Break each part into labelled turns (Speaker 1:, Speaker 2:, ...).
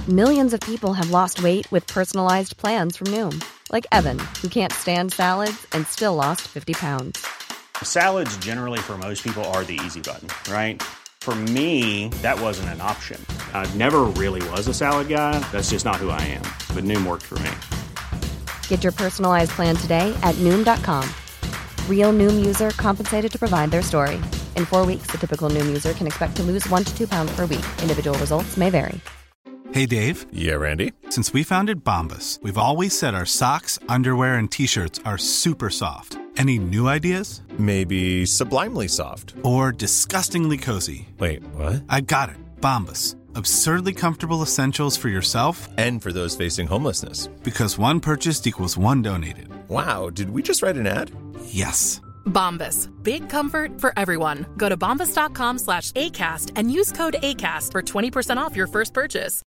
Speaker 1: Millions of people have lost weight with personalized plans from Noom. Like Evan, who can't stand salads and still lost 50 pounds.
Speaker 2: Salads generally for most people are the easy button, right? For me, that wasn't an option. I never really was a salad guy. That's just not who I am. But Noom worked for me.
Speaker 1: Get your personalized plan today at Noom.com. Real Noom user compensated to provide their story. In 4 weeks, the typical Noom user can expect to lose 1 to 2 pounds per week. Individual results may vary.
Speaker 3: Hey, Dave.
Speaker 4: Yeah, Randy.
Speaker 3: Since we founded Bombas, we've always said our socks, underwear, and T-shirts are super soft. Any new ideas?
Speaker 4: Maybe sublimely soft.
Speaker 3: Or disgustingly cozy.
Speaker 4: Wait, what?
Speaker 3: I got it. Bombas. Absurdly comfortable essentials for yourself
Speaker 4: and for those facing homelessness.
Speaker 3: Because one purchased equals one donated.
Speaker 4: Wow, did we just write an ad?
Speaker 3: Yes.
Speaker 5: Bombas. Big comfort for everyone. Go to bombas.com/ACAST and use code ACAST for 20% off your first purchase.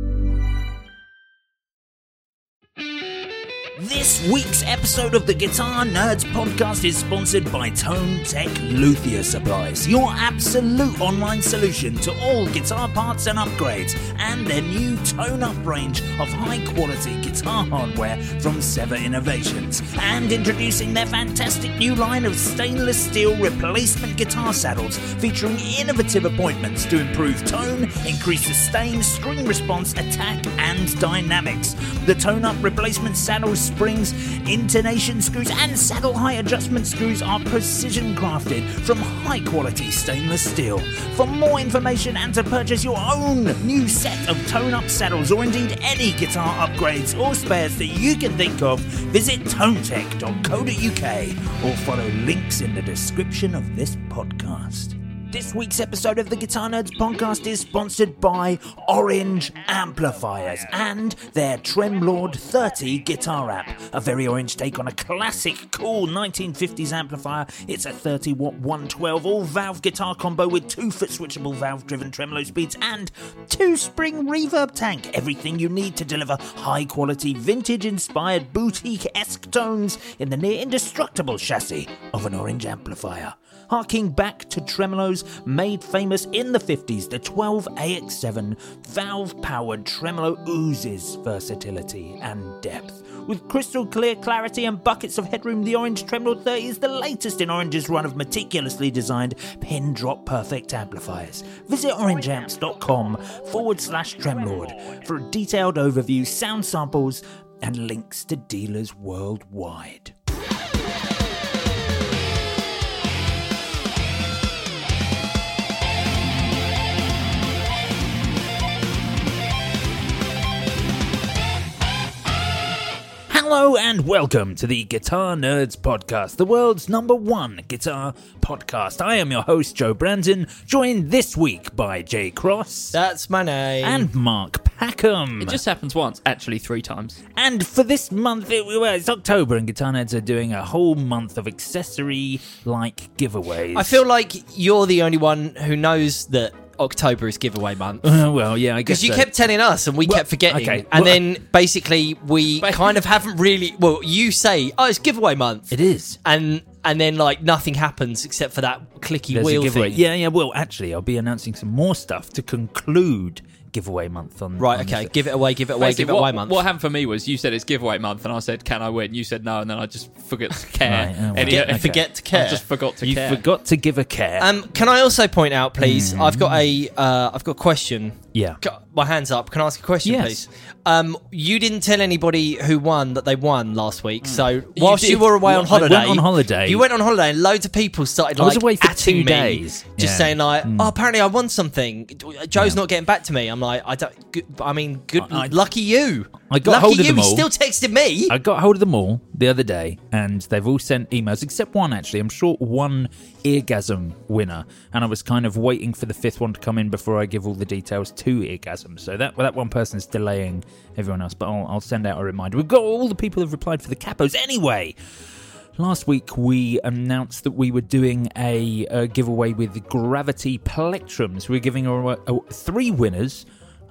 Speaker 6: This week's episode of the Guitar Nerds podcast is sponsored by Tone Tech Luthier Supplies, your absolute online solution to all guitar parts and upgrades, and their new Tone Up range of high-quality guitar hardware from Sever Innovations, and introducing their fantastic new line of stainless steel replacement guitar saddles featuring innovative appointments to improve tone, increase sustain, string response, attack, and dynamics. The Tone Up replacement saddles, springs, intonation screws, and saddle height adjustment screws are precision crafted from high quality stainless steel. For more information and to purchase your own new set of Tone Up saddles, or indeed any guitar upgrades or spares that you can think of, visit tonetech.co.uk or follow links in the description of this podcast. This week's episode of the Guitar Nerds podcast is sponsored by Orange Amplifiers and their Tremlord 30 guitar amp. A very orange take on a classic, cool 1950s amplifier. It's a 30-watt 112 all-valve guitar combo with 2-foot switchable valve-driven tremolo speeds and 2-spring reverb tank. Everything you need to deliver high-quality, vintage-inspired, boutique-esque tones in the near-indestructible chassis of an Orange amplifier. Harking back to tremolos made famous in the 50s, the 12AX7 valve-powered tremolo oozes versatility and depth. With crystal clear clarity and buckets of headroom, the Orange Tremlord 30 is the latest in Orange's run of meticulously designed pin-drop perfect amplifiers. Visit orangeamps.com/Tremlord for a detailed overview, sound samples, and links to dealers worldwide. Hello and welcome to the Guitar Nerds podcast, the world's #1 guitar podcast. I am your host, Joe Branton, joined this week by Jay Cross.
Speaker 7: That's my name.
Speaker 6: And Mark Packham.
Speaker 8: It just happens once, actually 3 times.
Speaker 6: And for this month, it's October, and Guitar Nerds are doing a whole month of accessory-like giveaways.
Speaker 7: I feel like you're the only one who knows that October is giveaway month.
Speaker 6: Well, yeah, I guess
Speaker 7: because you kept telling us and we kept forgetting. Okay, and then basically we kind of haven't really. Well, you say, "Oh, it's giveaway month."
Speaker 6: It is,
Speaker 7: and then like nothing happens except for that clicky wheel thing.
Speaker 6: Yeah. Well, actually, I'll be announcing some more stuff to conclude giveaway month on.
Speaker 7: Right. Okay. Give it away month.
Speaker 8: What happened for me was you said it's giveaway month, and I said, "Can I win?" You said no, and then I just forgot to care.
Speaker 7: Right, forget to care.
Speaker 8: I just forgot to care.
Speaker 6: You forgot to give a care.
Speaker 7: Can I also point out, please? I've got a question.
Speaker 6: Yeah.
Speaker 7: My hand's up. Can I ask a question, please? You didn't tell anybody who won that they won last week. So whilst you were away on holiday,
Speaker 6: I went on holiday.
Speaker 7: You went on holiday, and loads of people started
Speaker 6: I was away for 2
Speaker 7: atting
Speaker 6: days,
Speaker 7: just saying like, "Oh, apparently I won something." Joe's not getting back to me. I'm like, lucky you.
Speaker 6: I got hold of them all.
Speaker 7: He still texted me.
Speaker 6: I got hold of them all the other day, and they've all sent emails, except one, actually. I'm sure one Eargasm winner, and I was kind of waiting for the 5th one to come in before I give all the details to Eargasm. So that one person is delaying everyone else, but I'll send out a reminder. We've got all the people who've replied for the capos. Anyway, last week we announced that we were doing a giveaway with Gravity Plectrums. We're giving 3 winners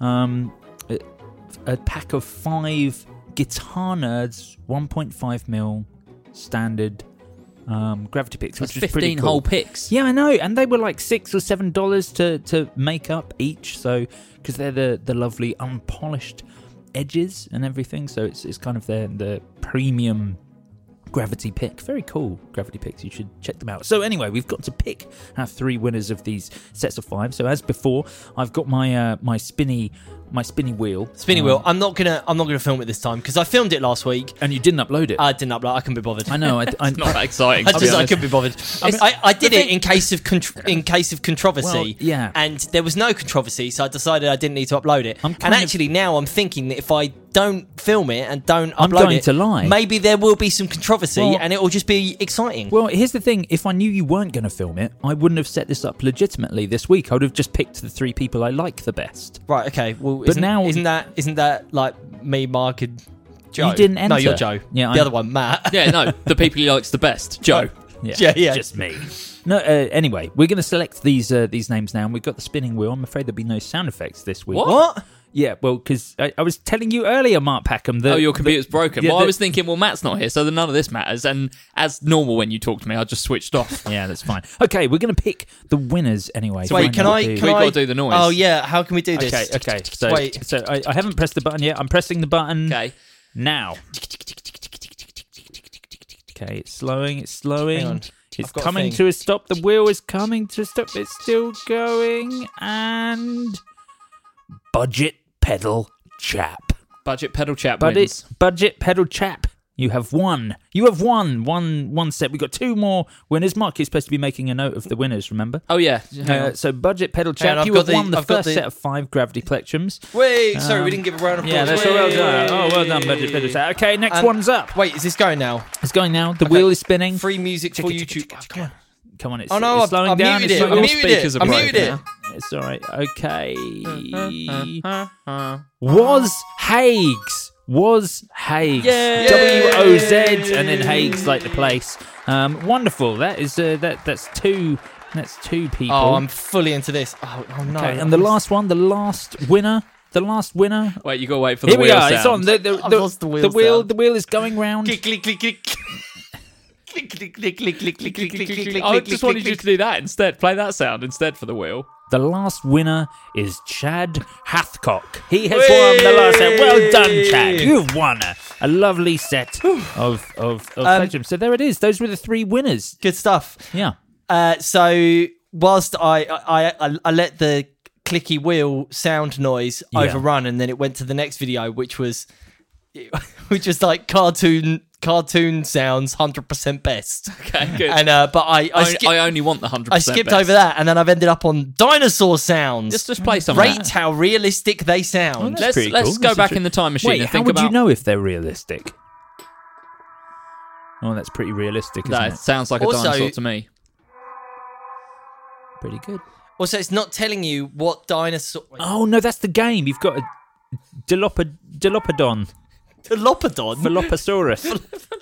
Speaker 6: a pack of 5 Guitar Nerds 1.5mm standard Gravity picks, which
Speaker 8: That's
Speaker 6: was pretty
Speaker 8: 15
Speaker 6: cool.
Speaker 8: whole picks.
Speaker 6: Yeah, I know, and they were like $6 or $7 to make up each. So because they're the lovely unpolished edges and everything, so it's kind of the premium Gravity pick. Very cool Gravity picks. You should check them out. So anyway, we've got to pick our 3 winners of these sets of 5. So as before, I've got my my spinny wheel.
Speaker 7: Spinny wheel. I'm not gonna film it this time because I filmed it last week
Speaker 6: and you didn't upload it.
Speaker 7: I didn't upload. I couldn't be bothered.
Speaker 6: I know.
Speaker 8: It's not that exciting.
Speaker 7: I couldn't be bothered. I did it in case of controversy.
Speaker 6: Well, yeah.
Speaker 7: And there was no controversy, so I decided I didn't need to upload it. And actually, now I'm thinking that if I don't film it and don't upload
Speaker 6: going to lie.
Speaker 7: maybe there will be some controversy and it will just be exciting.
Speaker 6: Well, here's the thing. If I knew you weren't going to film it, I wouldn't have set this up legitimately this week. I would have just picked the 3 people I like the best.
Speaker 7: Right, okay. Well,
Speaker 6: but
Speaker 7: isn't that like me, Mark, and Joe?
Speaker 6: You didn't enter.
Speaker 7: No, you're Joe.
Speaker 6: Yeah,
Speaker 7: the other one, Matt.
Speaker 8: Yeah, no, the people he likes the best, Joe.
Speaker 6: Yeah, just me. No, anyway, we're going to select these names now, and we've got the spinning wheel. I'm afraid there'll be no sound effects this week.
Speaker 7: What?
Speaker 6: Yeah, well, because I was telling you earlier, Mark Packham, that...
Speaker 8: Oh, your computer's broken. Well, I was thinking, well, Matt's not here, so then none of this matters. And as normal when you talk to me, I just switched off.
Speaker 6: Yeah, that's fine. Okay, we're going to pick the winners anyway.
Speaker 7: So wait, can I...
Speaker 8: We've got to do the noise.
Speaker 7: Oh, yeah, how can we do this?
Speaker 6: Okay. So
Speaker 7: wait.
Speaker 6: I haven't pressed the button yet. I'm pressing the button now. Okay, it's slowing.
Speaker 7: Hang on.
Speaker 6: It's coming to a stop. The wheel is coming to a stop. It's still going. And... Budget Pedal Chap.
Speaker 8: Budget Pedal Chap wins.
Speaker 6: Budget Pedal Chap. You have won. One set. We've got 2 more winners. Mark is supposed to be making a note of the winners, remember?
Speaker 8: Oh, yeah.
Speaker 6: So Budget Pedal Chap, you have won the first set of 5 Gravity Plectrums.
Speaker 7: Wait, sorry, we didn't give a round of applause.
Speaker 6: Yeah, that's well done. Oh, well done, Budget Pedal Chap. Okay, next one's up.
Speaker 7: Wait, is this going now?
Speaker 6: It's going now. The wheel is spinning.
Speaker 7: Free music for YouTube.
Speaker 6: Come on, it's
Speaker 7: I
Speaker 6: slowing down.
Speaker 7: muted it. I muted it.
Speaker 6: It's all right. Okay. Was Hagues.
Speaker 7: Yay!
Speaker 6: WOZ and then Hagues like the place. Wonderful. That is that's 2 people.
Speaker 7: Oh, I'm fully into this. Oh no.
Speaker 6: Okay, and the last winner.
Speaker 8: Wait, you got to wait for
Speaker 6: the
Speaker 8: wheel
Speaker 6: Here we are.
Speaker 8: sound.
Speaker 6: It's on. The wheel is going round.
Speaker 7: Click, click, click, click. Click, click, click, click, click, click, click, click, click.
Speaker 8: I just wanted you to do that instead. Play that sound instead for the wheel.
Speaker 6: The last winner is Chad Hathcock. He has won the last set. Well done, Chad. You've won a lovely set of Plectrums. So there it is. Those were the 3 winners.
Speaker 7: Good stuff.
Speaker 6: Yeah.
Speaker 7: So whilst I let the clicky wheel sound noise overrun, and then it went to the next video, which was like cartoon sounds 100% best.
Speaker 8: Okay, good.
Speaker 7: And but I
Speaker 8: only want the 100%.
Speaker 7: I skipped
Speaker 8: best.
Speaker 7: over that, and then I've ended up on dinosaur sounds.
Speaker 8: Just play some.
Speaker 7: Rate how realistic they sound.
Speaker 8: Let's go back in the time machine and think
Speaker 6: how would
Speaker 8: about.
Speaker 6: you know if they're realistic? Oh, that's pretty realistic, isn't
Speaker 8: That
Speaker 6: it?
Speaker 8: sounds like a dinosaur to me.
Speaker 6: Pretty good.
Speaker 7: Also, it's not telling you what dinosaur.
Speaker 6: Oh no, that's the game. You've got a Dilopodon.
Speaker 7: Dilopodon?
Speaker 6: Dilophosaurus.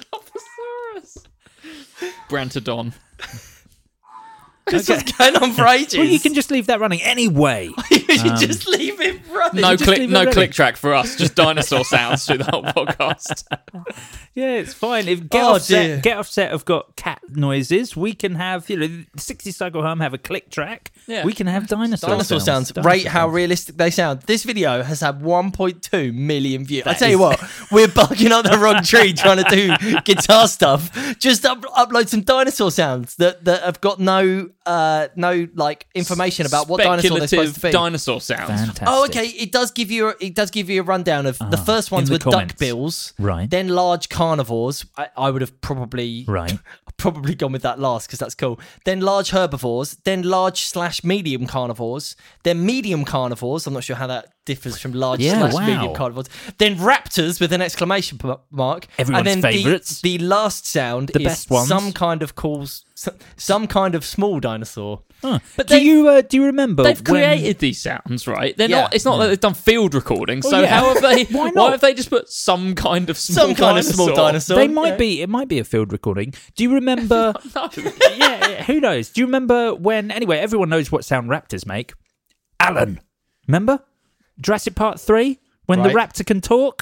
Speaker 8: Brantodon.
Speaker 7: This is going on for ages.
Speaker 6: Well, you can just leave that running anyway.
Speaker 7: You just leave it running.
Speaker 8: No click track for us. Just dinosaur sounds through the whole podcast.
Speaker 6: Yeah, it's fine. If Get Offset have got cat noises, we can have 60 Cycle Home have a click track. Yeah. We can have dinosaur sounds.
Speaker 7: Rate how realistic they sound. This video has had 1.2 million views. I tell you what, we're bugging up the wrong tree trying to do guitar stuff. Just upload some dinosaur sounds that have got no information about what dinosaur they're supposed to be.
Speaker 8: Dinosaur sounds.
Speaker 6: Fantastic.
Speaker 7: Oh, okay. It does give you a rundown of the first ones were duckbills,
Speaker 6: right?
Speaker 7: Then large carnivores. I would have probably gone with that last because that's cool. Then large herbivores. Then large/medium carnivores. Then medium carnivores. I'm not sure how that differs from large/medium carnivores. Then raptors with an exclamation mark.
Speaker 6: Everyone's favourites.
Speaker 7: The last sound is
Speaker 6: best ones.
Speaker 7: some kind of small dinosaur.
Speaker 6: Huh. But do you remember
Speaker 8: they've created these sounds, right? They're not. It's not that they've done field recording.
Speaker 6: Well,
Speaker 8: so how have they?
Speaker 6: Why not?
Speaker 8: Why have they just put some kind of small
Speaker 7: dinosaur?
Speaker 6: They might be. It might be a field recording. Do you remember?
Speaker 8: No.
Speaker 6: Yeah. Who knows? Do you remember when? Anyway, everyone knows what sound raptors make. Alan, remember Jurassic Park 3 when the raptor can talk?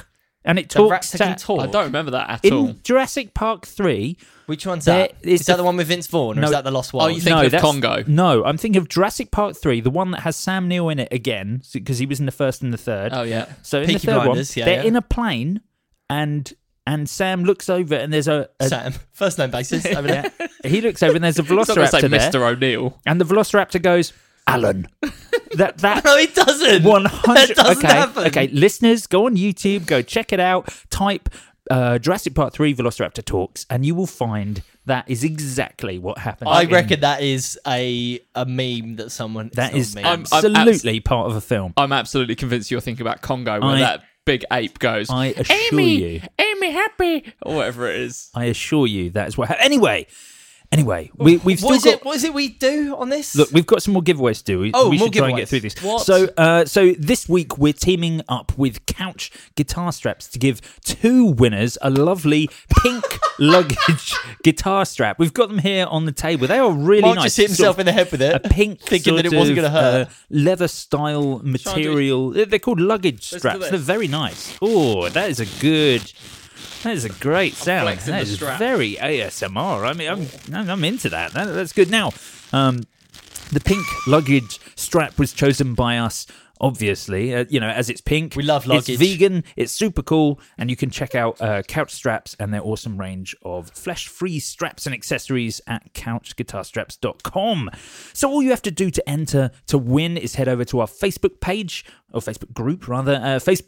Speaker 6: and it
Speaker 7: The
Speaker 6: talks.
Speaker 7: rats that can talk.
Speaker 8: I don't remember that at
Speaker 6: in
Speaker 8: all.
Speaker 6: Jurassic Park 3.
Speaker 7: Which one's that?
Speaker 6: Is
Speaker 7: Is that the one with Vince Vaughn, or is that the Lost World?
Speaker 8: Oh, you think of
Speaker 6: that's-
Speaker 8: Congo?
Speaker 6: No, I'm thinking of Jurassic Park 3, the one that has Sam Neill in it again, because he was in the first and the third.
Speaker 8: Oh, yeah.
Speaker 6: So in
Speaker 7: Peaky
Speaker 6: the third
Speaker 7: Blinders,
Speaker 6: one,
Speaker 7: yeah,
Speaker 6: they're
Speaker 7: yeah.
Speaker 6: in a plane, and Sam looks over, and there's a
Speaker 7: Sam, first name basis over there.
Speaker 6: he looks over, and there's a
Speaker 8: It's not going to say
Speaker 6: velociraptor there,
Speaker 8: Mr. O'Neill.
Speaker 6: and the velociraptor goes, Alan. That
Speaker 7: No, it doesn't.
Speaker 6: 100.
Speaker 7: That doesn't happen.
Speaker 6: Okay, listeners, go on YouTube, go check it out. Type Jurassic Park 3 Velociraptor Talks, and you will find that is exactly what happened.
Speaker 7: I
Speaker 6: in-
Speaker 7: reckon that is a meme that someone.
Speaker 6: that
Speaker 7: it's
Speaker 6: is
Speaker 7: not a meme.
Speaker 6: absolutely part of a film.
Speaker 8: I'm absolutely convinced you're thinking about Congo, where
Speaker 6: I-
Speaker 8: that big ape goes,
Speaker 6: I assure you.
Speaker 8: Amy happy, or whatever it is.
Speaker 6: I assure you that is what. Anyway, we've still got.
Speaker 7: What is it we do on this?
Speaker 6: Look, we've got some more giveaways to do. We
Speaker 7: more
Speaker 6: should try and get
Speaker 7: giveaways.
Speaker 6: through this.
Speaker 8: What?
Speaker 6: So this week we're teaming up with Couch Guitar Straps to give 2 winners a lovely pink luggage guitar strap. We've got them here on the table. They are really
Speaker 7: Mark
Speaker 6: nice.
Speaker 7: just hit himself in the head with it,
Speaker 6: A pink,
Speaker 7: thinking that
Speaker 6: sort
Speaker 7: it wasn't
Speaker 6: of,
Speaker 7: going to hurt.
Speaker 6: leather style material. They're called luggage
Speaker 8: do
Speaker 6: straps.
Speaker 8: this.
Speaker 6: They're very nice. Oh, that is a great sound.
Speaker 8: flexing
Speaker 6: That
Speaker 8: the
Speaker 6: is
Speaker 8: strap.
Speaker 6: very ASMR. I mean, I'm into that. That's good. Now, the pink luggage strap was chosen by us. Obviously, as it's pink.
Speaker 7: We love luggage.
Speaker 6: It's vegan. It's super cool, and you can check out Couch Straps and their awesome range of flesh-free straps and accessories at couchguitarstraps.com. So all you have to do to enter to win is head over to our Facebook page, or Facebook group rather,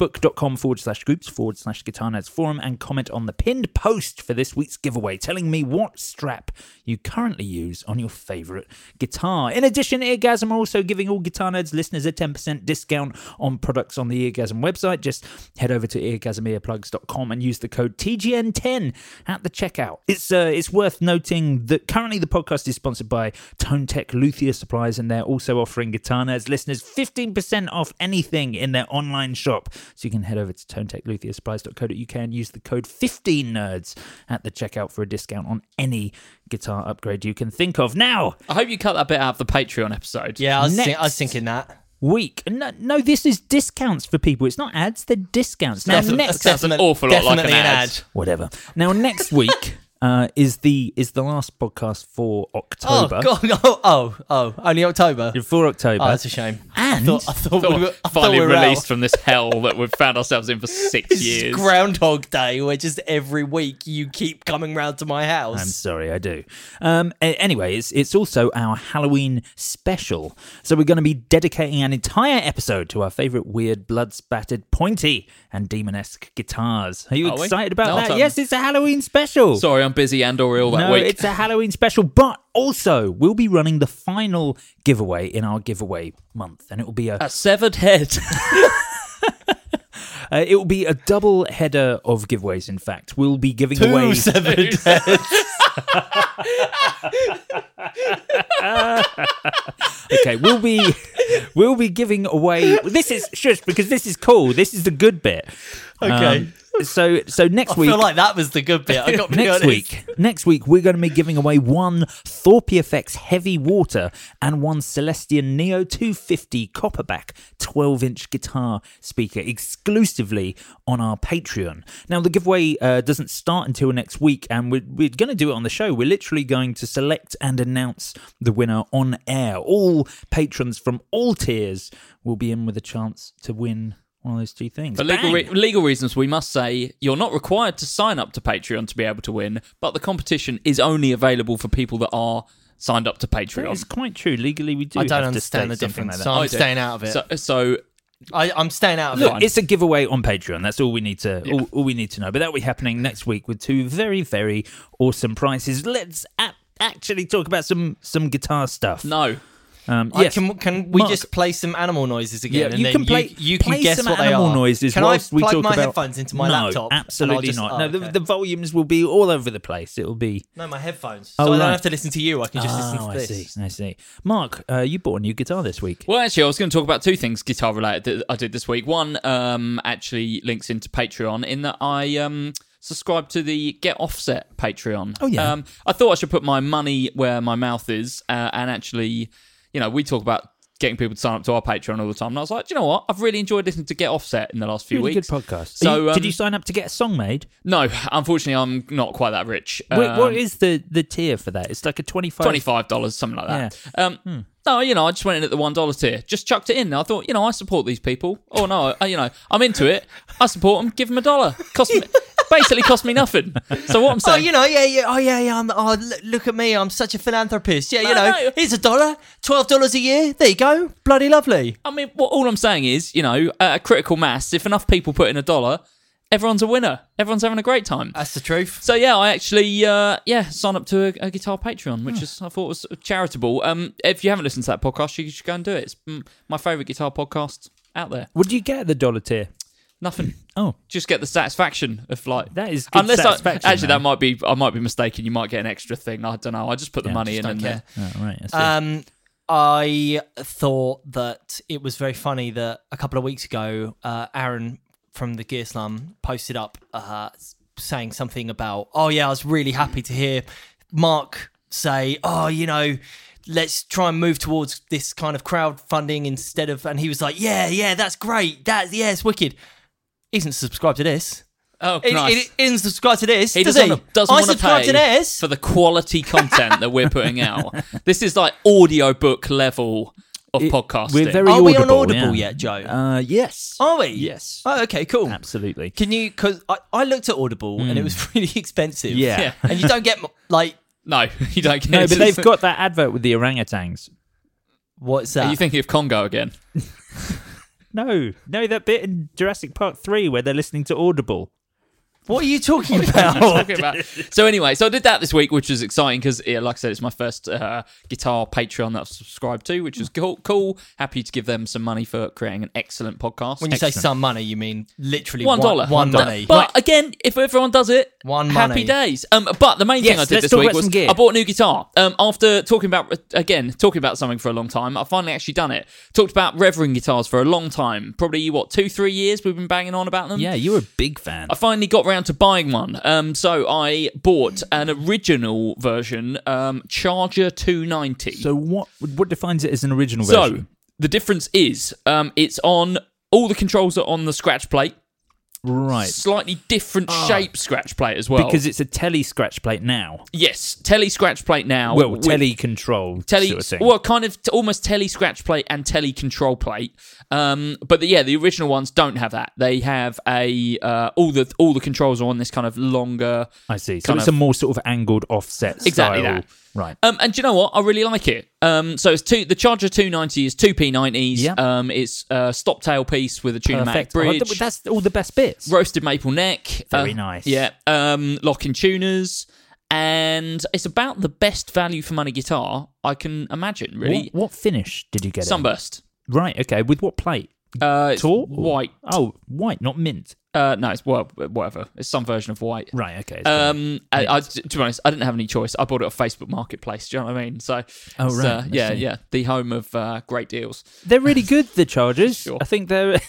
Speaker 6: facebook.com/groups/Guitar Nerds Forum, and comment on the pinned post for this week's giveaway, telling me what strap you currently use on your favourite guitar. In addition, Eargasm are also giving all Guitar Nerds listeners a 10% discount on products on the Eargasm website. Just head over to eargasmearplugs.com and use the code TGN10 at the checkout. It's worth noting that currently the podcast is sponsored by Tone Tech Luthier Supplies, and they're also offering Guitar Nerds listeners 15% off anything in their online shop. So you can head over to tonetechluthiersupplies.co.uk and use the code 15nerds at the checkout for a discount on any guitar upgrade you can think of. Now,
Speaker 8: I hope you cut that bit out of the Patreon episode.
Speaker 7: Yeah, I was
Speaker 6: Next.
Speaker 7: thinking that.
Speaker 6: week. No, this is discounts for people. It's not ads, they're discounts. Now, next
Speaker 8: Sounds an awful lot like an ad.
Speaker 6: whatever. Now, next week is the last podcast for October.
Speaker 7: Oh God! Only October.
Speaker 6: For October.
Speaker 7: Oh, that's a shame.
Speaker 6: And
Speaker 7: I thought we were
Speaker 8: Finally
Speaker 7: we were
Speaker 8: released
Speaker 7: out.
Speaker 8: from this hell that we've found ourselves in for 6
Speaker 7: It's
Speaker 8: years.
Speaker 7: Groundhog Day, where just every week you keep coming round to my house.
Speaker 6: I'm sorry, I do. Anyway, it's also our Halloween special. So we're going to be dedicating an entire episode to our favourite weird, blood-spattered, pointy and demonesque guitars. Are you
Speaker 8: Are we?
Speaker 6: excited about
Speaker 8: No,
Speaker 6: that?
Speaker 8: I'm-
Speaker 6: Yes, it's a Halloween special.
Speaker 8: Sorry, I'm busy and or ill that
Speaker 6: No,
Speaker 8: week.
Speaker 6: it's a Halloween special, but also we'll be running the final giveaway in our giveaway month, and it will be
Speaker 8: A severed head.
Speaker 6: it will be a double header of giveaways. In fact, we'll be giving away.
Speaker 7: severed heads.
Speaker 6: Okay, we'll be giving away. This is shush because this is cool. This is the good bit.
Speaker 7: Okay.
Speaker 6: So next
Speaker 7: I
Speaker 6: week.
Speaker 7: feel like that was the good bit. I got to be honest.
Speaker 6: Next week, we're going to be giving away one Thorpe Effects Heavy Water and one Celestion Neo 250 Copperback 12-inch guitar speaker exclusively on our Patreon. Now, the giveaway doesn't start until next week, and we're going to do it on the show. We're literally going to select and announce the winner on air. All patrons from all tiers will be in with a chance to win one of those two things.
Speaker 8: For legal reasons, we must say you're not required to sign up to Patreon to be able to win, but the competition is only available for people that are signed up to Patreon.
Speaker 6: It's quite true. Legally, we do
Speaker 7: I don't
Speaker 6: have to
Speaker 7: understand the
Speaker 6: state something
Speaker 7: difference,
Speaker 6: like
Speaker 7: so
Speaker 6: that.
Speaker 7: I'm staying out of it.
Speaker 8: So
Speaker 7: I'm staying out of
Speaker 6: Look,
Speaker 7: it.
Speaker 6: it's a giveaway on Patreon. That's all we need to all we need to know. But that'll be happening next week with two very, very awesome prizes. Let's actually talk about some guitar stuff.
Speaker 8: no.
Speaker 6: Yes.
Speaker 7: Can we
Speaker 6: Mark.
Speaker 7: just play some animal noises again?
Speaker 6: Yeah,
Speaker 7: and
Speaker 6: you
Speaker 7: then
Speaker 6: can play.
Speaker 7: You can
Speaker 6: play
Speaker 7: guess
Speaker 6: some
Speaker 7: what they
Speaker 6: animal
Speaker 7: are.
Speaker 6: noises
Speaker 7: Can
Speaker 6: whilst
Speaker 7: I
Speaker 6: we
Speaker 7: plug
Speaker 6: talk
Speaker 7: my
Speaker 6: about
Speaker 7: headphones into my
Speaker 6: no,
Speaker 7: laptop?
Speaker 6: absolutely not.
Speaker 7: Oh,
Speaker 6: No,
Speaker 7: okay.
Speaker 6: the volumes will be all over the place. It'll be.
Speaker 7: No, my headphones.
Speaker 6: Oh,
Speaker 7: So I don't
Speaker 6: right.
Speaker 7: have to listen to you. I can just listen to
Speaker 6: I
Speaker 7: this.
Speaker 6: see. I see. Mark, you bought a new guitar this week.
Speaker 8: Well, actually, I was going to talk about two things guitar related that I did this week. One actually links into Patreon in that I subscribe to the Get Offset Patreon.
Speaker 6: Oh, yeah.
Speaker 8: I thought I should put my money where my mouth is and actually, we talk about getting people to sign up to our Patreon all the time. And I was like, do you know what? I've really enjoyed listening to Get Offset in the last few
Speaker 6: really
Speaker 8: weeks.
Speaker 6: Good podcast.
Speaker 8: So,
Speaker 6: did you sign up to get a song made?
Speaker 8: No, unfortunately, I'm not quite that rich.
Speaker 6: What is the tier for that? It's like a
Speaker 8: $25, something like that. Yeah. No, I just went in at the $1 tier. Just chucked it in. I thought, I support these people. Oh no, I'm into it. I support them. Give them $1. Basically cost me nothing. So what I'm saying...
Speaker 7: Look at me. I'm such a philanthropist. Yeah,
Speaker 8: No.
Speaker 7: here's $1. $12 a year. There you go. Bloody lovely.
Speaker 8: I mean, all I'm saying is, at critical mass, if enough people put in $1, everyone's a winner. Everyone's having a great time.
Speaker 7: That's the truth.
Speaker 8: So yeah, I actually signed up to a guitar Patreon, which I thought was charitable. If you haven't listened to that podcast, you should go and do it. It's my favourite guitar podcast out there.
Speaker 6: Would you get the $1 tier?
Speaker 8: Nothing.
Speaker 6: Oh,
Speaker 8: just get the satisfaction of like
Speaker 6: that is good satisfaction.
Speaker 8: That might be. I might be mistaken. You might get an extra thing. I don't know. I just put the money in and
Speaker 7: care.
Speaker 6: Oh, right.
Speaker 7: I thought that it was very funny that a couple of weeks ago, Aaron from the Gear Slum posted up saying something about, I was really happy to hear Mark say, let's try and move towards this kind of crowdfunding instead of, and he was like, yeah, that's great. It's wicked. He isn't subscribed to this.
Speaker 8: Oh, nice.
Speaker 7: He isn't subscribed to this.
Speaker 8: He doesn't want to pay
Speaker 7: to this
Speaker 8: for the quality content that we're putting out. This is like audiobook level of podcasting.
Speaker 6: We're very
Speaker 7: Are
Speaker 6: audible,
Speaker 7: we on Audible yet, Joe?
Speaker 6: Yes.
Speaker 7: Are we?
Speaker 6: Yes.
Speaker 7: Oh, okay, cool.
Speaker 6: Absolutely.
Speaker 7: Can you, because I looked at Audible and it was really expensive.
Speaker 6: Yeah.
Speaker 7: And you don't get, like...
Speaker 8: No, you don't get
Speaker 6: No, but they've got that advert with the orangutans.
Speaker 7: What's that?
Speaker 8: Are you thinking of Congo again?
Speaker 6: No, that bit in Jurassic Park 3 where they're listening to Audible.
Speaker 7: What are you talking about?
Speaker 8: So anyway, I did that this week, which was exciting because, like I said, it's my first guitar Patreon that I've subscribed to, which is cool. Happy to give them some money for creating an excellent podcast.
Speaker 7: When you say some money, you mean literally
Speaker 8: $1.
Speaker 7: One money.
Speaker 8: But again, if everyone does it,
Speaker 7: happy
Speaker 8: money. Days. But the main thing I did this week was I bought a new guitar. After talking about something for a long time, I finally actually done it. Talked about Reverend guitars for a long time. Probably, 2-3 years we've been banging on about them?
Speaker 6: Yeah, you were a big fan.
Speaker 8: I finally got round to buying one. So I bought an original version, Charger 290.
Speaker 6: So what defines it as an original version?
Speaker 8: So the difference is it's on, all the controls are on the scratch plate.
Speaker 6: Right.
Speaker 8: Slightly different shape scratch plate as well.
Speaker 6: Because it's a telly scratch plate now.
Speaker 8: Yes, telly scratch plate now.
Speaker 6: Well, telly control sort of thing.
Speaker 8: Well, kind of almost telly scratch plate and telly control plate. But the original ones don't have that. They have all the controls are on this kind of longer.
Speaker 6: I see. So it's a more sort of angled offset style.
Speaker 8: Exactly that.
Speaker 6: Right.
Speaker 8: And do you know what? I really like it. So it's the Charger 290 is two P90s.
Speaker 6: Yeah.
Speaker 8: It's a stop tail piece with a Tune-O-Matic bridge.
Speaker 6: Oh, that's all the best bits.
Speaker 8: Roasted maple neck.
Speaker 6: Very nice.
Speaker 8: Yeah. Lock-in tuners. And it's about the best value for money guitar I can imagine, really.
Speaker 6: What finish did you get?
Speaker 8: Sunburst.
Speaker 6: Right, okay. With what plate?
Speaker 8: It's
Speaker 6: Taut?
Speaker 8: white.
Speaker 6: Oh, white, not mint.
Speaker 8: No, it's whatever. It's some version of white.
Speaker 6: Right, okay.
Speaker 8: To be honest, I didn't have any choice. I bought it off Facebook Marketplace. Do you know what I mean? So,
Speaker 6: right.
Speaker 8: Yeah, the home of great deals.
Speaker 6: They're really good, the Chargers.
Speaker 8: Sure.
Speaker 6: I think they're...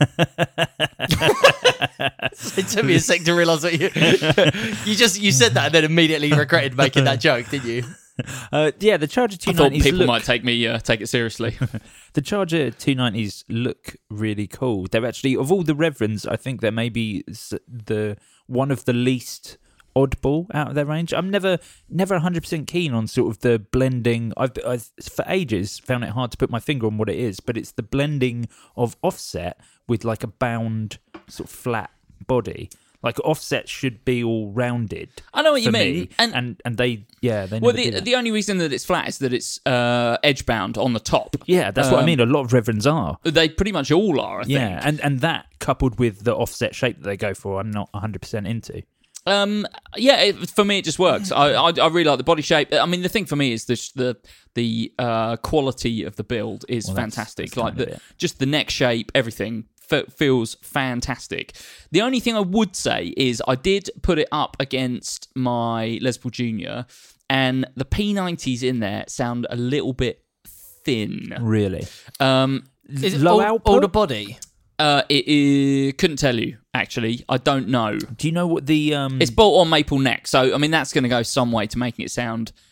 Speaker 7: It took me a sec to realise that you said that and then immediately regretted making that joke, didn't you?
Speaker 6: The Charger 290s
Speaker 8: I thought people might take it seriously.
Speaker 6: The Charger 290s look really cool. They're actually, of all the Reverends, I think they're maybe the one of the least oddball out of their range. I'm never 100% keen on sort of the blending. I've for ages found it hard to put my finger on what it is, but it's the blending of offset with like a bound sort of flat body. Like offset should be all rounded.
Speaker 8: I know what you mean,
Speaker 6: and they never did that.
Speaker 8: The only reason that it's flat is that it's edge bound on the top.
Speaker 6: Yeah, that's what I mean. A lot of Reverends are.
Speaker 8: They pretty much all are. I think.
Speaker 6: Yeah, and that coupled with the offset shape that they go for, I'm not 100% into.
Speaker 8: For me it just works. I really like the body shape. I mean, the thing for me is the quality of the build is fantastic. That's just the neck shape, everything feels fantastic. The only thing I would say is I did put it up against my Les Paul Junior, and the P90s in there sound a little bit thin.
Speaker 6: Really?
Speaker 7: Is it
Speaker 6: low output?
Speaker 7: Older body?
Speaker 8: It couldn't tell you, actually. I don't know.
Speaker 6: Do you know what the...
Speaker 8: It's built on maple neck, so I mean that's going to go some way to making it sound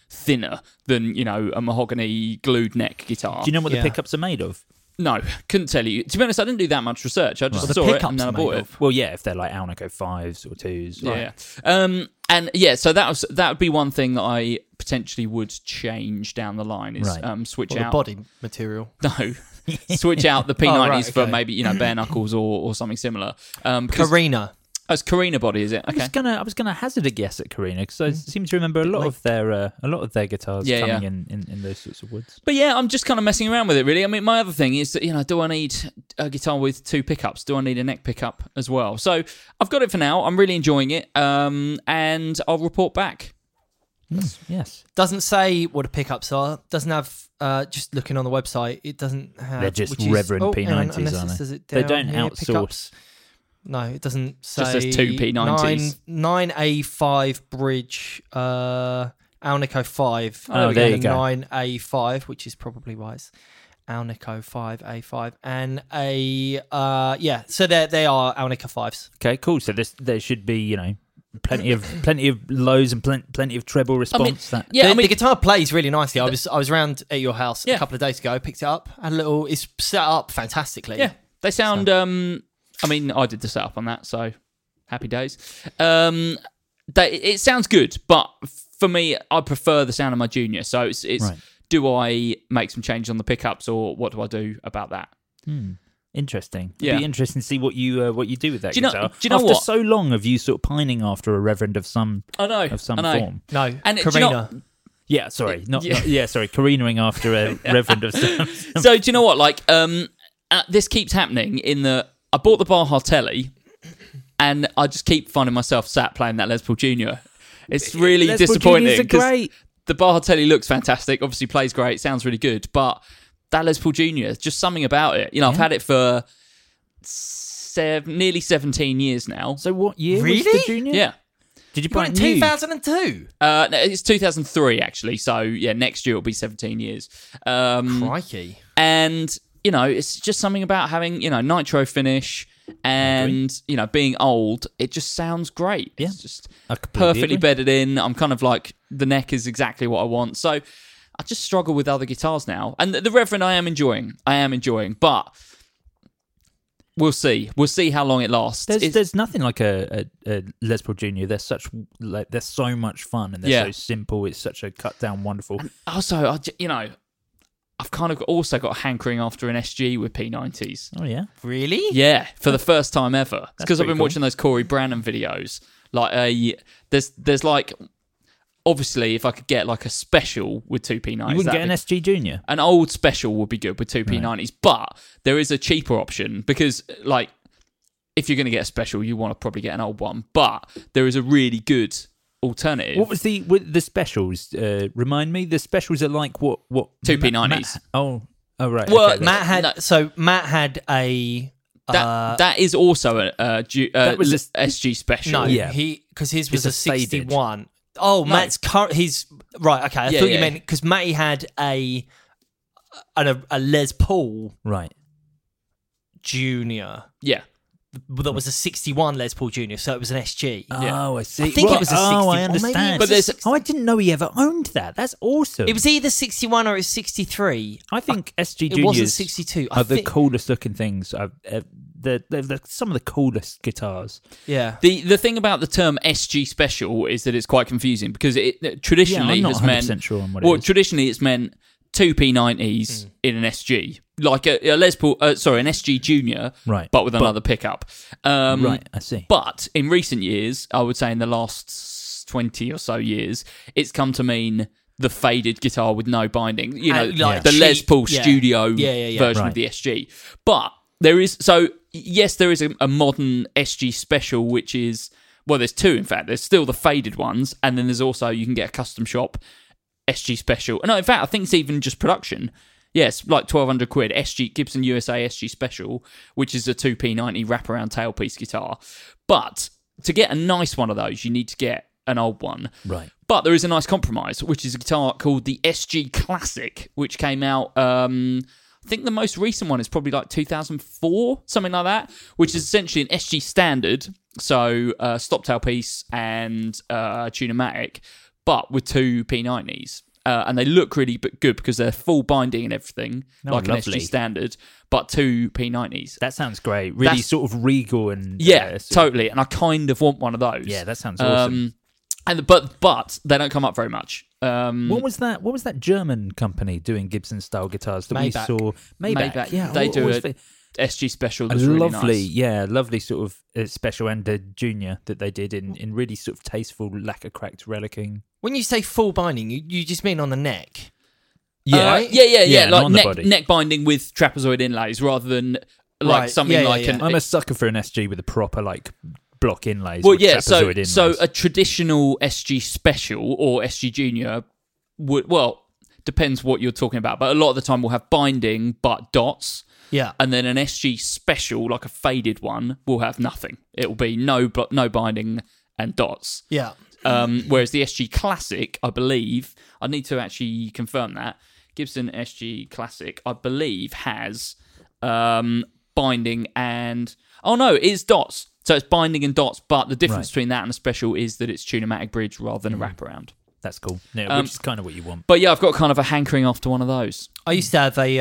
Speaker 8: thinner than, you know, a mahogany glued neck guitar.
Speaker 6: Do you know what the pickups are made of?
Speaker 8: No, couldn't tell you. To be honest, I didn't do that much research. I just saw it and then I bought it.
Speaker 6: Well, yeah, if they're like Alnico 5s or 2s.
Speaker 8: Yeah. And yeah, so that would be one thing that I potentially would change down the line is switch out
Speaker 7: the body material.
Speaker 8: No. Switch out the P90s for maybe, you know, bare knuckles or something similar.
Speaker 7: Carina.
Speaker 8: Oh, it's Carina body, is it? Okay.
Speaker 6: I was gonna hazard a guess at Carina because I seem to remember a lot of their guitars coming in those sorts of woods.
Speaker 8: But yeah, I'm just kind of messing around with it, really. I mean, my other thing is that, you know, do I need a guitar with 2 pickups? Do I need a neck pickup as well? So I've got it for now. I'm really enjoying it, and I'll report back.
Speaker 6: Yes.
Speaker 7: Doesn't say what the pickups are. Doesn't have. Just looking on the website, it doesn't have.
Speaker 6: They're just Reverend P90s, aren't they? They don't outsource.
Speaker 7: Pickups. No, it doesn't say.
Speaker 8: Just says 2 P90s.
Speaker 7: 9A5 bridge, Alnico 5.
Speaker 6: Oh, there you go.
Speaker 7: 9A5, which is probably why it's Alnico 5A5, and so they are Alnico 5s.
Speaker 6: Okay, cool. So there should be, you know, plenty of lows and plenty of treble response.
Speaker 7: The guitar plays really nicely. I was around at your house a couple of days ago, picked it up, had a little. It's set up fantastically.
Speaker 8: Yeah, they sound. I mean, I did the setup on that, so happy days. It sounds good, but for me, I prefer the sound of my Junior. So it's do I make some changes on the pickups, or what do I do about that?
Speaker 6: Interesting. It'd be interesting to see what you do with that guitar.
Speaker 8: Do you know
Speaker 6: after
Speaker 8: what?
Speaker 6: so long of you sort of pining after a Reverend of some form.
Speaker 7: No,
Speaker 8: and
Speaker 7: Carina.
Speaker 6: Yeah, sorry. Careening after a Reverend of some.
Speaker 8: So do you know what? Like, this keeps happening in the. I bought the Baja Telly, and I just keep finding myself sat playing that Les Paul Junior. It's really disappointing because the Baja Telly looks fantastic, obviously plays great, sounds really good, but that Les Paul Junior, just something about it. You know, I've had it for nearly 17 years now.
Speaker 6: So what year was the Junior?
Speaker 8: Yeah.
Speaker 6: Did you buy it
Speaker 7: in 2002?
Speaker 8: No, it's 2003 actually. So yeah, next year it'll be 17 years.
Speaker 7: Crikey!
Speaker 8: And you know, it's just something about having, you know, nitro finish and, you know, being old. It just sounds great.
Speaker 6: Yeah.
Speaker 8: It's just perfectly bedded in. I'm kind of like, the neck is exactly what I want. So I just struggle with other guitars now. And the Reverend I am enjoying, but we'll see. We'll see how long it lasts.
Speaker 6: There's nothing like a Les Paul Junior. They're so much fun and they're so simple. It's such a cut down, wonderful.
Speaker 8: Also, you know, I've kind of also got a hankering after an SG with P90s.
Speaker 6: Oh, yeah?
Speaker 7: Really?
Speaker 8: Yeah, for the first time ever. It's because I've been watching those Corey Brannon videos. Like, there's like, obviously, if I could get like a special with 2 P90s.
Speaker 6: You wouldn't get an SG Junior?
Speaker 8: An old special would be good with 2 P90s. But there is a cheaper option because, like, if you're going to get a special, you want to probably get an old one. But there is a really good alternative.
Speaker 6: What was the specials? Remind me. The specials are like what
Speaker 8: 2 P90s.
Speaker 6: Oh right.
Speaker 7: Well,
Speaker 6: okay,
Speaker 7: Matt had a.
Speaker 8: That is also a SG special.
Speaker 7: No, because his was a 61. Oh, no. Matt's he's right. Okay, I thought you meant because Matty had a Les Paul Junior.
Speaker 8: Yeah.
Speaker 7: That was a 61 Les Paul Junior, so it was an SG.
Speaker 6: Oh, I see.
Speaker 7: I think it was a 60.
Speaker 6: I understand.
Speaker 7: But
Speaker 6: I didn't know he ever owned that. That's awesome.
Speaker 7: It was either 61 or it was 63.
Speaker 6: I think SG Juniors
Speaker 7: it wasn't 62.
Speaker 6: are the coolest looking things. They're some of the coolest guitars.
Speaker 7: Yeah.
Speaker 8: The thing about the term SG Special is that it's quite confusing because it traditionally has meant.
Speaker 6: Sure on what it is.
Speaker 8: Traditionally it's meant 2 P90s in an SG. Like a Les Paul, an SG Junior, but with another pickup.
Speaker 6: Right, I see.
Speaker 8: But in recent years, I would say in the last 20 or so years, it's come to mean the faded guitar with no binding. You know, like the Les Paul studio version of the SG. But there is, there is a modern SG Special, which is, well, there's two, in fact. There's still the faded ones, and then there's also, you can get a custom shop SG Special. No, in fact, I think it's even just production. Yes, like 1,200 quid. SG Gibson USA SG Special, which is a 2 P90 wraparound tailpiece guitar. But to get a nice one of those, you need to get an old one.
Speaker 6: Right.
Speaker 8: But there is a nice compromise, which is a guitar called the SG Classic, which came out, I think the most recent one is probably like 2004, something like that, which is essentially an SG Standard, so stop tailpiece and Tune-o-matic, but with two P90s. And they look really good because they're full binding and everything, like an SG standard, but two P90s.
Speaker 6: That sounds great. Really sort of regal and...
Speaker 8: totally. And I kind of want one of those.
Speaker 6: Yeah, that sounds awesome.
Speaker 8: But they don't come up very much.
Speaker 6: What was that German company doing Gibson style guitars that we saw? Maybach. Yeah,
Speaker 8: they do a SG special. That's really nice.
Speaker 6: Lovely sort of special and a junior that they did in really sort of tasteful lacquer cracked relicking.
Speaker 7: When you say full binding, you just mean on the neck.
Speaker 8: Yeah, like neck binding with trapezoid inlays rather than like something like an.
Speaker 6: I'm a sucker for an SG with a proper like block inlays.
Speaker 8: Well, yeah, so a traditional SG special or SG junior depends what you're talking about, but a lot of the time we'll have binding but dots.
Speaker 7: Yeah,
Speaker 8: and then an SG special, like a faded one, will have nothing. It will be no binding and dots.
Speaker 7: Yeah.
Speaker 8: Whereas the SG Classic, I believe, I need to actually confirm that, Gibson SG Classic, I believe, has binding and... Oh, no, it is dots. So it's binding and dots, but the difference between that and a special is that it's Tune-o-matic bridge rather than a wraparound.
Speaker 6: That's cool. Yeah, which is kind of what you want.
Speaker 8: But yeah, I've got kind of a hankering after one of those.
Speaker 7: I used to have an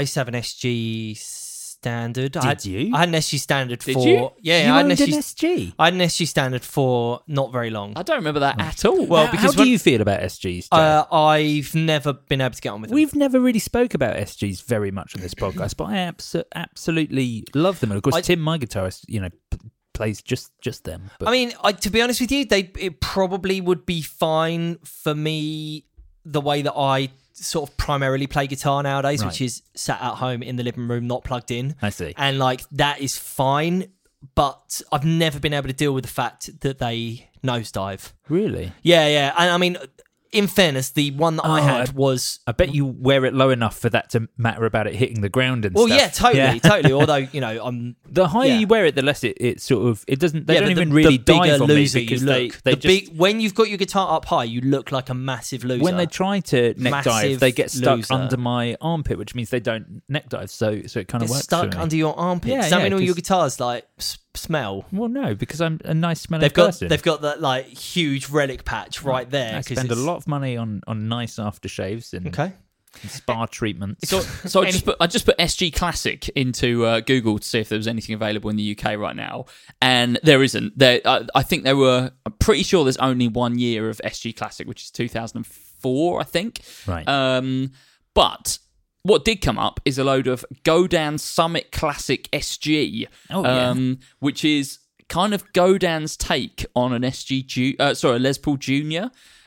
Speaker 7: SG standard.
Speaker 6: Did you?
Speaker 7: I had an SG standard
Speaker 8: Did
Speaker 7: for...
Speaker 8: you?
Speaker 7: Yeah,
Speaker 6: I had an SG.
Speaker 7: I had an SG standard for not very long.
Speaker 8: I don't remember that at all.
Speaker 7: Well,
Speaker 6: how do you feel about SGs, Joe?
Speaker 7: I've never been able to get on with them.
Speaker 6: We've never really spoke about SGs very much on this podcast, but I absolutely love them. And of course, Tim, my guitarist, plays just them. But.
Speaker 7: I mean, to be honest with you, it probably would be fine for me the way that I sort of primarily play guitar nowadays, which is sat at home in the living room, not plugged in.
Speaker 6: I see.
Speaker 7: And that is fine, but I've never been able to deal with the fact that they nosedive.
Speaker 6: Really?
Speaker 7: Yeah. And I mean, in fairness, the one that I had was...
Speaker 6: I bet you wear it low enough for that to matter about it hitting the ground and
Speaker 7: stuff.
Speaker 6: Well,
Speaker 7: yeah, totally. Although, I'm...
Speaker 6: The higher you wear it, the less it sort of... It doesn't... They don't even really dive on me because
Speaker 7: when you've got your guitar up high, you look like a massive loser.
Speaker 6: When they try to neck dive, they get stuck under my armpit, which means they don't neck dive, so it kind of works
Speaker 7: stuck under your armpit? Does that mean all your guitars, smell?
Speaker 6: Well, no, because I'm a nice smelling person.
Speaker 7: They've got that huge relic patch right there.
Speaker 6: I spend a lot of money on nice aftershaves and spa treatments.
Speaker 8: So I just put SG Classic into Google to see if there was anything available in the UK right now, and there isn't. I think I'm pretty sure there's only 1 year of SG Classic, which is 2004, I think.
Speaker 6: Right.
Speaker 8: But what did come up is a load of Godin Summit Classic SG, which is kind of Godin's take on an a Les Paul Junior,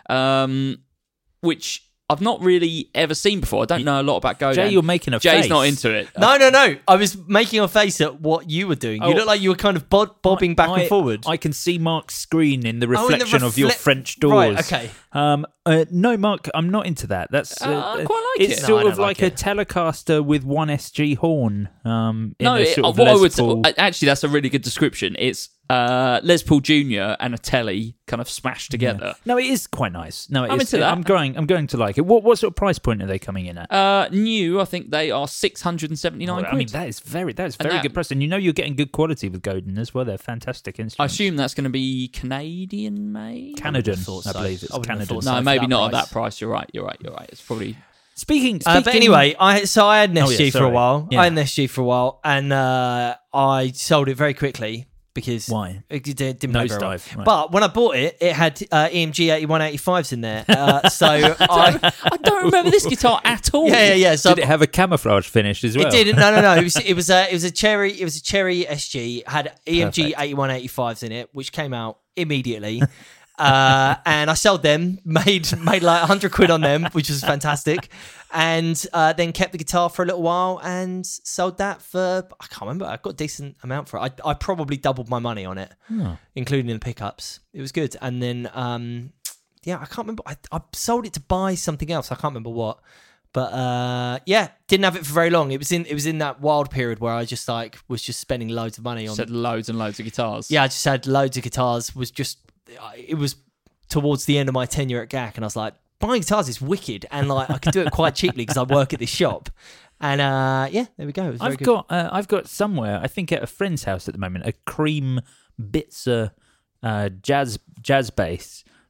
Speaker 8: which I've not really ever seen before. I don't know a lot about Godin.
Speaker 6: Jay, you're making a face.
Speaker 8: Jay's not into it.
Speaker 7: No. I was making a face at what you were doing. You look like you were kind of bobbing back and forward.
Speaker 6: I can see Mark's screen in the reflection of your French doors.
Speaker 7: Right, okay.
Speaker 6: No, Mark, I'm not into that. That's
Speaker 8: I quite like
Speaker 6: it's sort of like a Telecaster with one SG horn.
Speaker 8: Actually, that's a really good description. It's Les Paul Jr. and a Telly kind of smashed together.
Speaker 6: Yeah. No, it is quite nice. No,
Speaker 8: I'm into that.
Speaker 6: I'm going to like it. What sort of price point are they coming in at?
Speaker 8: New, I think they are £679.
Speaker 6: I mean, that is very good price, and you're getting good quality with Godin as well. They're fantastic instruments.
Speaker 8: I assume that's going to be Canadian made.
Speaker 6: Canadian, I believe it's Canadian.
Speaker 8: No, maybe not at that price. You're right. It's probably.
Speaker 7: Speaking. But anyway, I had an SG for a while.
Speaker 6: Yeah.
Speaker 7: I had an SG for a while, and I sold it very quickly. Because
Speaker 6: why?
Speaker 7: It didn't play very well.
Speaker 6: Right.
Speaker 7: But when I bought it, it had EMG 8185s in there. So
Speaker 8: I don't remember this guitar at all.
Speaker 7: Yeah. So
Speaker 6: did it have a camouflage finish as well?
Speaker 7: It didn't. No. It was a cherry SG. It had EMG 8185s in it, which came out immediately. And I sold them, made like 100 quid on them, which was fantastic. And then kept the guitar for a little while and sold that for, I can't remember, I got a decent amount for it. I probably doubled my money on it, including the pickups. It was good. And then, I can't remember. I sold it to buy something else. I can't remember what. But didn't have it for very long. It was in that wild period where I just was just spending loads of money on.
Speaker 8: Just had loads and loads of guitars.
Speaker 7: Yeah, I just had loads of guitars. It was towards the end of my tenure at GAC, and I was like, buying guitars is wicked, and I could do it quite cheaply because I work at this shop. And there we go. It was very good.
Speaker 6: I've got somewhere, I think at a friend's house at the moment, a cream Bitzer jazz bass.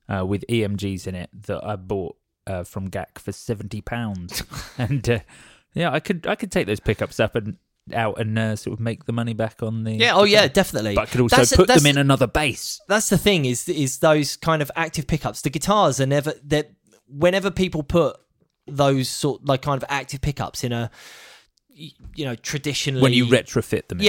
Speaker 6: with EMGs in it that I bought from GAC for £70, and I could take those pickups up and out and sort of make the money back on the
Speaker 7: definitely.
Speaker 6: But I could also put them in another bass.
Speaker 7: That's the thing is those kind of active pickups. The guitars are never that. Whenever people put those kind of active pickups in a traditionally
Speaker 6: when you retrofit them,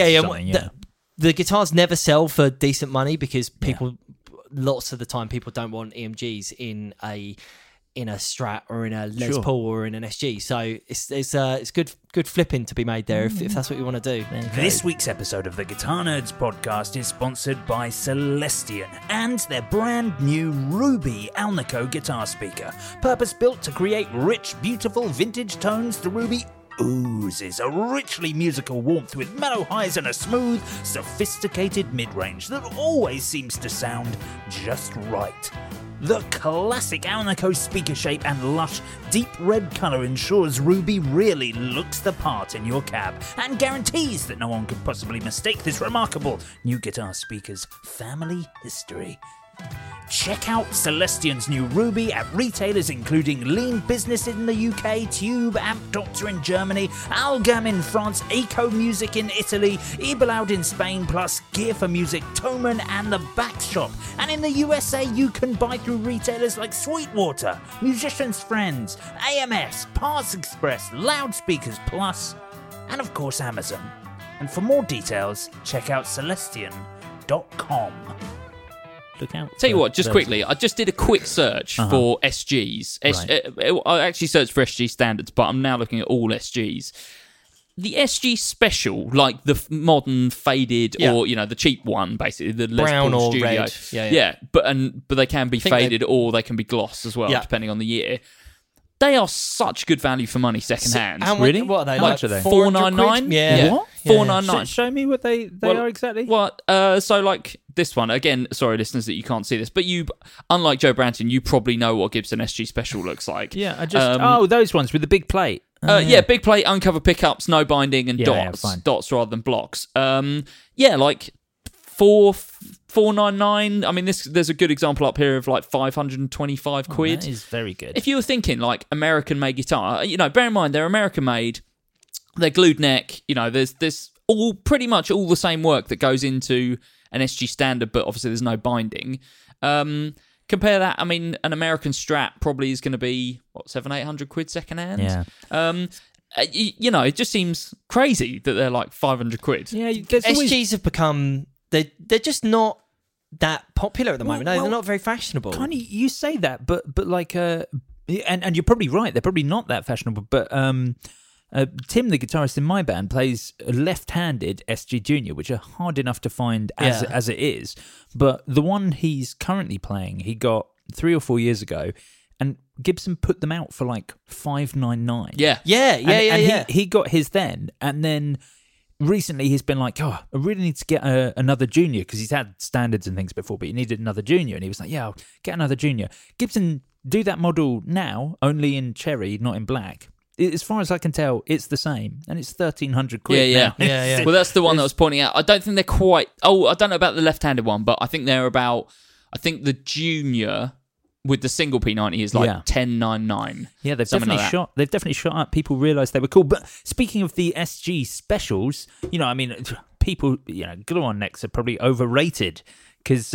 Speaker 7: the guitars never sell for decent money because people lots of the time people don't want EMGs in a Strat or in a Les Paul or in an SG. So it's good flipping to be made there if that's what you want to do.
Speaker 6: This week's episode of the Guitar Nerds podcast is sponsored by Celestion and their brand new Ruby Alnico guitar speaker. Purpose built to create rich, beautiful vintage tones, the Ruby oozes a richly musical warmth with mellow highs and a smooth, sophisticated mid-range that always seems to sound just right. The classic Alnico speaker shape and lush, deep red colour ensures Ruby really looks the part in your cab and guarantees that no one could possibly mistake this remarkable new guitar speaker's family history. Check out Celestion's new Ruby at retailers including Lean Business in the UK, Tube, Amp Doctor in Germany, Algam in France, Eco Music in Italy, Ebeloud in Spain, plus Gear for Music, Thomann and The Back Shop. And in the USA, you can buy through retailers like Sweetwater, Musician's Friends, AMS, Parts Express, Loudspeakers Plus, and of course Amazon. And for more details, check out Celestion.com. Look out.
Speaker 8: Tell you what, just quickly, I just did a quick search for SGs. I actually searched for SG standards, but I'm now looking at all SGs. The SG special, like the modern faded or the cheap one, basically the Les
Speaker 7: brown
Speaker 8: Paul
Speaker 7: or
Speaker 8: Studio.
Speaker 7: red.
Speaker 8: But they can be faded or they can be gloss as well, depending on the year. They are such good value for money second hand.
Speaker 6: Really?
Speaker 7: What are they?
Speaker 6: How much are they?
Speaker 8: $499.
Speaker 7: Yeah.
Speaker 6: What?
Speaker 8: $499.
Speaker 6: Show me what they are exactly.
Speaker 8: What? So like this one again. Sorry, listeners, that you can't see this, but you, unlike Joe Branton, you probably know what Gibson SG Special looks like.
Speaker 6: Yeah, I just those ones with the big plate.
Speaker 8: Big plate, uncovered pickups, no binding, and dots rather than blocks. Like $499. I mean, there's a good example up here of like 525 quid.
Speaker 6: That is very good.
Speaker 8: If you were thinking like American-made guitar, bear in mind they're American-made. They're glued neck. There's all pretty much all the same work that goes into an SG standard, but obviously there's no binding. Compare that. I mean, an American Strat probably is going to be 700-800 quid second hand.
Speaker 6: Yeah.
Speaker 8: It just seems crazy that they're like 500 quid.
Speaker 6: Yeah,
Speaker 7: SGs have become they're just not that popular at the moment. They're not very fashionable.
Speaker 6: Kind of, you say that, but like and you're probably right. They're probably not that fashionable. But Tim, the guitarist in my band, plays a left-handed SG Junior, which are hard enough to find as it is. But the one he's currently playing, he got 3 or 4 years ago, and Gibson put them out for like $599.
Speaker 7: Yeah.
Speaker 6: He got his then, and then recently he's been like, I really need to get another Junior, because he's had standards and things before, but he needed another Junior, and he was like, I'll get another Junior. Gibson do that model now, only in cherry, not in black. As far as I can tell, it's the same, and it's 1,300 quid.
Speaker 7: Yeah.
Speaker 8: Well, that's the one that I was pointing out. I don't think they're quite. I don't know about the left-handed one, but I think they're about. I think the Junior with the single P90 is like $10.99.
Speaker 6: Yeah, they've definitely shot. They've definitely shot up. People realised they were cool. But speaking of the SG specials, I mean, people, glue-on necks are probably overrated because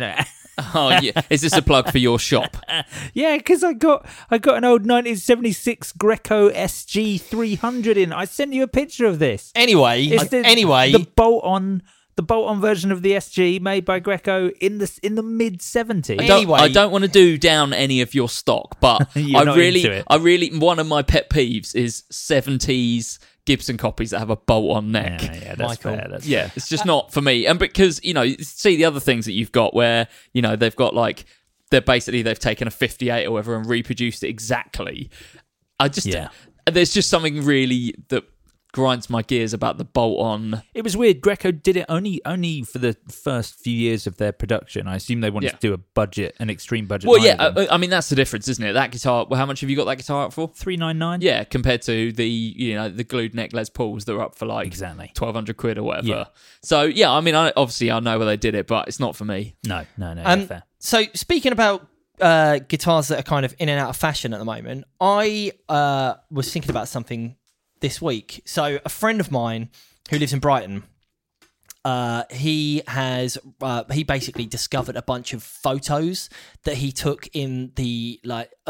Speaker 8: Oh yeah, is this a plug for your shop?
Speaker 6: Yeah, because I got an old 1976 Greco SG 300 in. I sent you a picture of this.
Speaker 7: Anyway,
Speaker 6: the bolt-on version of the SG made by Greco in the mid 70s.
Speaker 8: I don't want to do down any of your stock, but I really one of my pet peeves is 70s Gibson copies that have a bolt-on neck.
Speaker 6: Yeah, that's fair.
Speaker 8: It's just not for me. And because, see the other things that you've got where, they've got like, they've taken a 58 or whatever and reproduced it exactly. There's just something really that grinds my gears about the bolt-on.
Speaker 6: It was weird. Greco did it only for the first few years of their production. I assume they wanted to do an extreme budget.
Speaker 8: Well, I mean that's the difference, isn't it? That guitar. Well, how much have you got that guitar up for?
Speaker 6: $399.
Speaker 8: Yeah, compared to the glued neck Les Pauls that are up for like
Speaker 6: exactly
Speaker 8: 1,200 quid or whatever.
Speaker 6: Yeah.
Speaker 8: So I mean, I know where they did it, but it's not for me.
Speaker 6: No, fair.
Speaker 7: So speaking about guitars that are kind of in and out of fashion at the moment, I was thinking about something this week. So a friend of mine who lives in Brighton, he basically discovered a bunch of photos that he took in the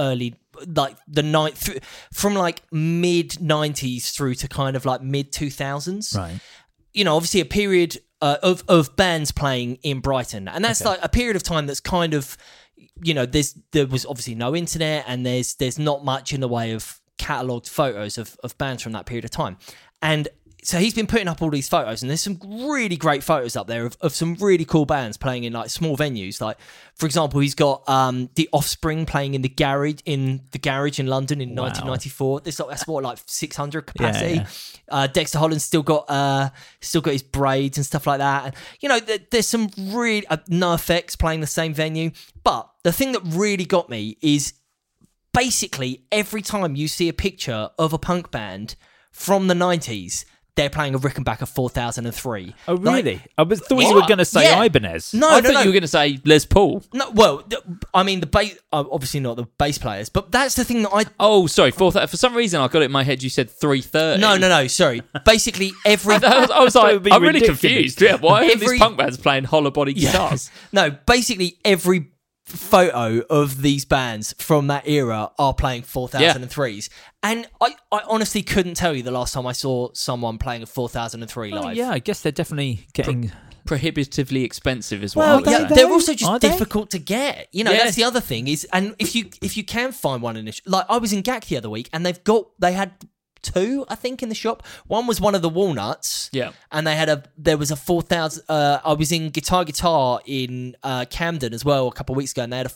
Speaker 7: from like mid 90s through to kind of like mid 2000s.
Speaker 6: Right.
Speaker 7: You know, obviously a period of bands playing in Brighton, and that's like a period of time that's kind of, you know, there was obviously no internet, and there's not much in the way of catalogued photos of bands from that period of time. And so he's been putting up all these photos, and there's some really great photos up there of some really cool bands playing in like small venues. Like, for example, he's got The Offspring playing in the garage in London in 1994. That's what, like 600 capacity. Yeah. Dexter Holland's still got his braids and stuff like that. And you know, there's some really NoFX playing the same venue. But the thing that really got me is basically every time you see a picture of a punk band from the 90s, they're playing a Rickenbacker 4003.
Speaker 6: Oh, really? I thought you were going to say Ibanez.
Speaker 8: I thought you were going to say Les Paul.
Speaker 7: No, well, I mean, the bass, obviously not the bass players, but that's the thing that I...
Speaker 8: Oh, sorry. For some reason, I got it in my head you said 330.
Speaker 7: No, sorry. Basically, every...
Speaker 8: I was like, I'm really confused. Yeah, why are these punk bands playing hollow body guitars?
Speaker 7: No, basically, every photo of these bands from that era are playing 4003s, and I honestly couldn't tell you the last time I saw someone playing a 4003 live.
Speaker 6: Yeah, I guess they're definitely getting
Speaker 8: prohibitively expensive as well.
Speaker 7: They're also just difficult to get. You know, that's the other thing is, and if you can find one initially, like I was in GAC the other week, and they had two, I think, in the shop. One was one of the Walnuts.
Speaker 8: Yeah.
Speaker 7: And there was a 4000. I was in Guitar in Camden as well a couple of weeks ago, and they had a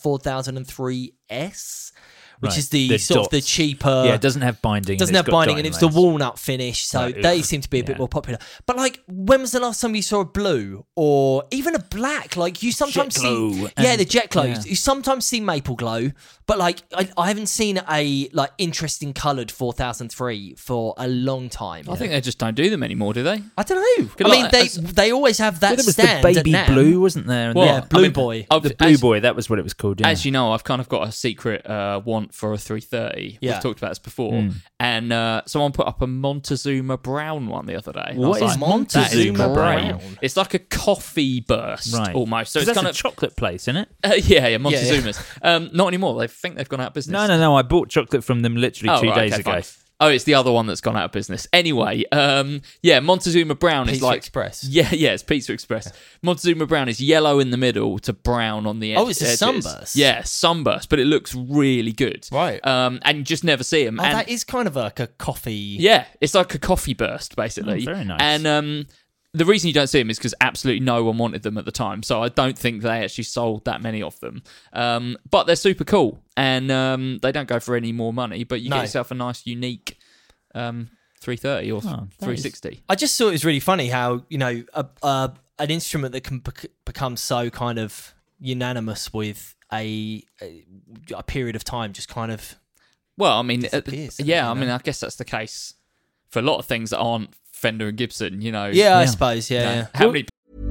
Speaker 7: 4003S. Which is the sort of the cheaper...
Speaker 6: Yeah, it doesn't have binding.
Speaker 7: And it's the walnut finish, so they seem to be a bit more popular. But, like, when was the last time you saw a blue or even a black? Like, you sometimes see... Yeah, the jet glow. Yeah. You sometimes see maple glow, but, like, I haven't seen a, like, interesting coloured 4003 for a long time.
Speaker 8: I think they just don't do them anymore, do they?
Speaker 7: I don't know. I mean, they always have that stand.
Speaker 6: There was the baby blue, wasn't there?
Speaker 7: Well, Blue Boy.
Speaker 6: The Blue Boy, that was what it was called, yeah.
Speaker 8: As you know, I've kind of got a secret want for a 330.
Speaker 7: Yeah.
Speaker 8: We've talked about this before. And someone put up a Montezuma Brown one the other day.
Speaker 7: What is Montezuma Brown?
Speaker 8: It's like a coffee burst, almost. So it's kind of
Speaker 6: a chocolate place, isn't it?
Speaker 8: Yeah, Montezuma's. Not anymore. They think they've gone out of business.
Speaker 6: No. I bought chocolate from them literally 2 days ago.
Speaker 8: Fine. Oh, it's the other one that's gone out of business. Anyway, Montezuma Brown is like...
Speaker 7: Pizza Express.
Speaker 8: Yeah, it's Pizza Express. Yeah. Montezuma Brown is yellow in the middle to brown on the edge.
Speaker 7: Oh, it's a sunburst.
Speaker 8: Yeah, sunburst, but it looks really good.
Speaker 7: Right.
Speaker 8: And you just never see them.
Speaker 7: Oh, that is kind of like a coffee...
Speaker 8: Yeah, it's like a coffee burst, basically.
Speaker 6: Oh, very nice.
Speaker 8: And... the reason you don't see them is because absolutely no one wanted them at the time, so I don't think they actually sold that many of them. But they're super cool, and they don't go for any more money, but you get yourself a nice, unique 330 or 360.
Speaker 7: I just thought it was really funny how, you know, an instrument that can become so kind of unanimous with a period of time just kind of...
Speaker 8: Well, I mean, I guess that's the case for a lot of things that aren't Fender and Gibson, you know.
Speaker 7: Yeah, I suppose, yeah.
Speaker 8: How many...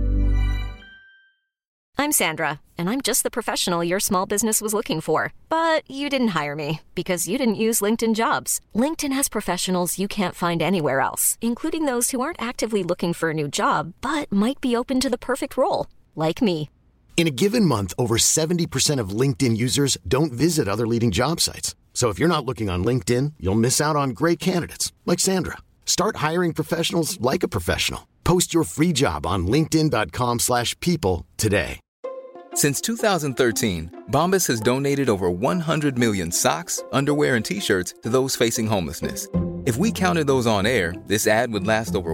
Speaker 9: I'm Sandra, and I'm just the professional your small business was looking for. But you didn't hire me because you didn't use LinkedIn Jobs. LinkedIn has professionals you can't find anywhere else, including those who aren't actively looking for a new job, but might be open to the perfect role, like me.
Speaker 10: In a given month, over 70% of LinkedIn users don't visit other leading job sites. So if you're not looking on LinkedIn, you'll miss out on great candidates, like Sandra. Start hiring professionals like a professional. Post your free job on linkedin.com/people today.
Speaker 11: Since 2013, Bombas has donated over 100 million socks, underwear, and T-shirts to those facing homelessness. If we counted those on air, this ad would last over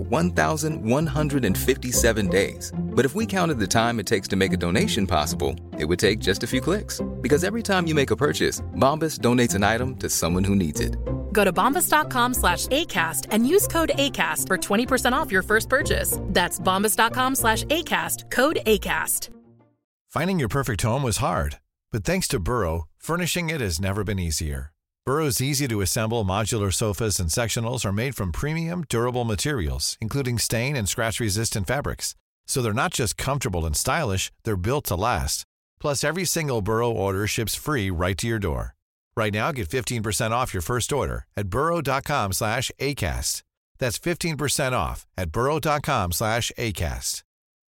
Speaker 11: 1,157 days. But if we counted the time it takes to make a donation possible, it would take just a few clicks. Because every time you make a purchase, Bombas donates an item to someone who needs it.
Speaker 5: Go to bombas.com/ACAST and use code ACAST for 20% off your first purchase. That's bombas.com/ACAST, code ACAST.
Speaker 12: Finding your perfect home was hard, but thanks to Burrow, furnishing it has never been easier. Burrow's easy-to-assemble modular sofas and sectionals are made from premium, durable materials, including stain and scratch-resistant fabrics. So they're not just comfortable and stylish, they're built to last. Plus, every single Burrow order ships free right to your door. Right now, get 15% off your first order at burrow.com/ACAST. That's 15% off at burrow.com/ACAST.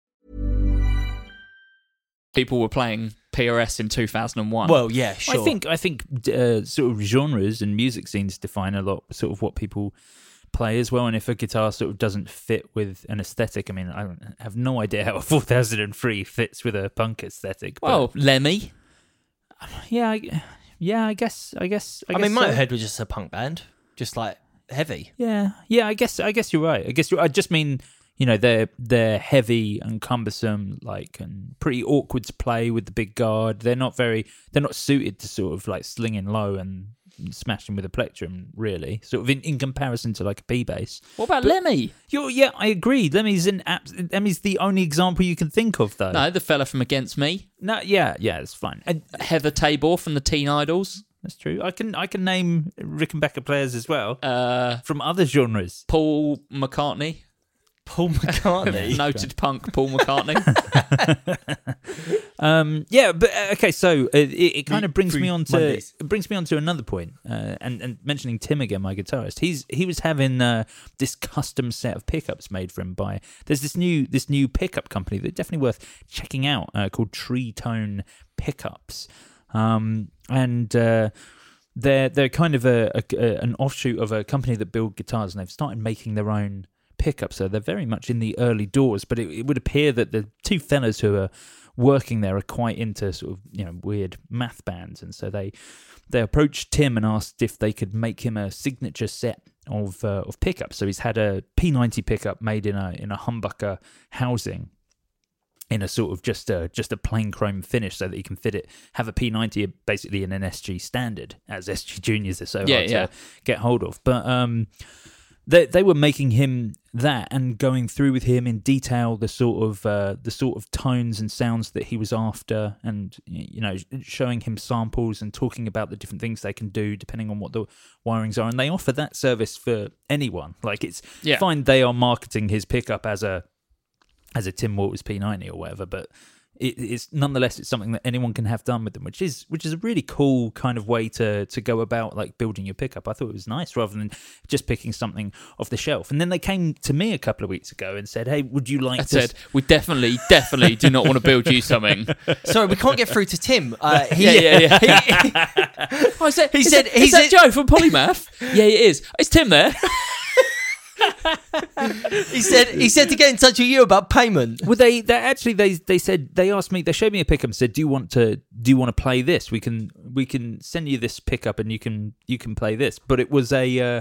Speaker 8: People were playing PRS in 2001.
Speaker 7: Well, yeah, sure.
Speaker 6: I think sort of genres and music scenes define a lot sort of what people play as well, and if a guitar sort of doesn't fit with an aesthetic, I mean, I have no idea how a 4003 fits with a punk aesthetic.
Speaker 8: Well, Lemmy.
Speaker 6: Yeah, I guess. I
Speaker 7: mean, Motorhead was just a punk band, just like heavy.
Speaker 6: Yeah. I guess you're right. I just mean, you know, they're heavy and cumbersome, like, and pretty awkward to play with the big guard. They're not suited to sort of like slinging low and smashing with a plectrum, really. Sort of in comparison to like a P bass.
Speaker 8: What about Lemmy?
Speaker 6: Yeah, I agree. Lemmy's the only example you can think of, though.
Speaker 8: No, the fella from Against Me.
Speaker 6: No, yeah, it's fine.
Speaker 8: Heather Tabor from the Teen Idols.
Speaker 6: That's true. I can name Rickenbacker players as well from other genres.
Speaker 8: Paul McCartney. Noted punk Paul McCartney.
Speaker 6: But okay, so it kind of brings me on to another point, and mentioning Tim again, my guitarist. He was having this custom set of pickups made for him by. There's this new pickup company that's definitely worth checking out called Tree Tone Pickups, and they're kind of an offshoot of a company that build guitars, and they've started making their own pickup, so they're very much in the early doors, but it would appear that the two fellas who are working there are quite into sort of, you know, weird math bands, and so they approached Tim and asked if they could make him a signature set of pickups. So he's had a P90 pickup made in a humbucker housing in a sort of just a plain chrome finish, so that he can have a P90 basically in an SG standard, as SG Juniors are so hard to get hold of. But they were making him that and going through with him in detail the sort of tones and sounds that he was after, and, you know, showing him samples and talking about the different things they can do depending on what the wirings are. And they offer that service for anyone. Like, it's fine they are marketing his pickup as a Tim Walters P90 or whatever, but it's nonetheless, it's something that anyone can have done with them, which is a really cool kind of way to go about like building your pickup. I thought it was nice, rather than just picking something off the shelf. And then they came to me a couple of weeks ago and said, "Hey, would you like?"
Speaker 8: Said, "We definitely do not want to build you something."
Speaker 7: Sorry, we can't get through to Tim.
Speaker 8: He said, "Joe from Polymath." Yeah, it is. Is Tim there?
Speaker 7: He said to get in touch with you about payment.
Speaker 6: Well, they said, they asked me, they showed me a pickup and said, do you want to play this? We can send you this pickup and you can play this. But it was a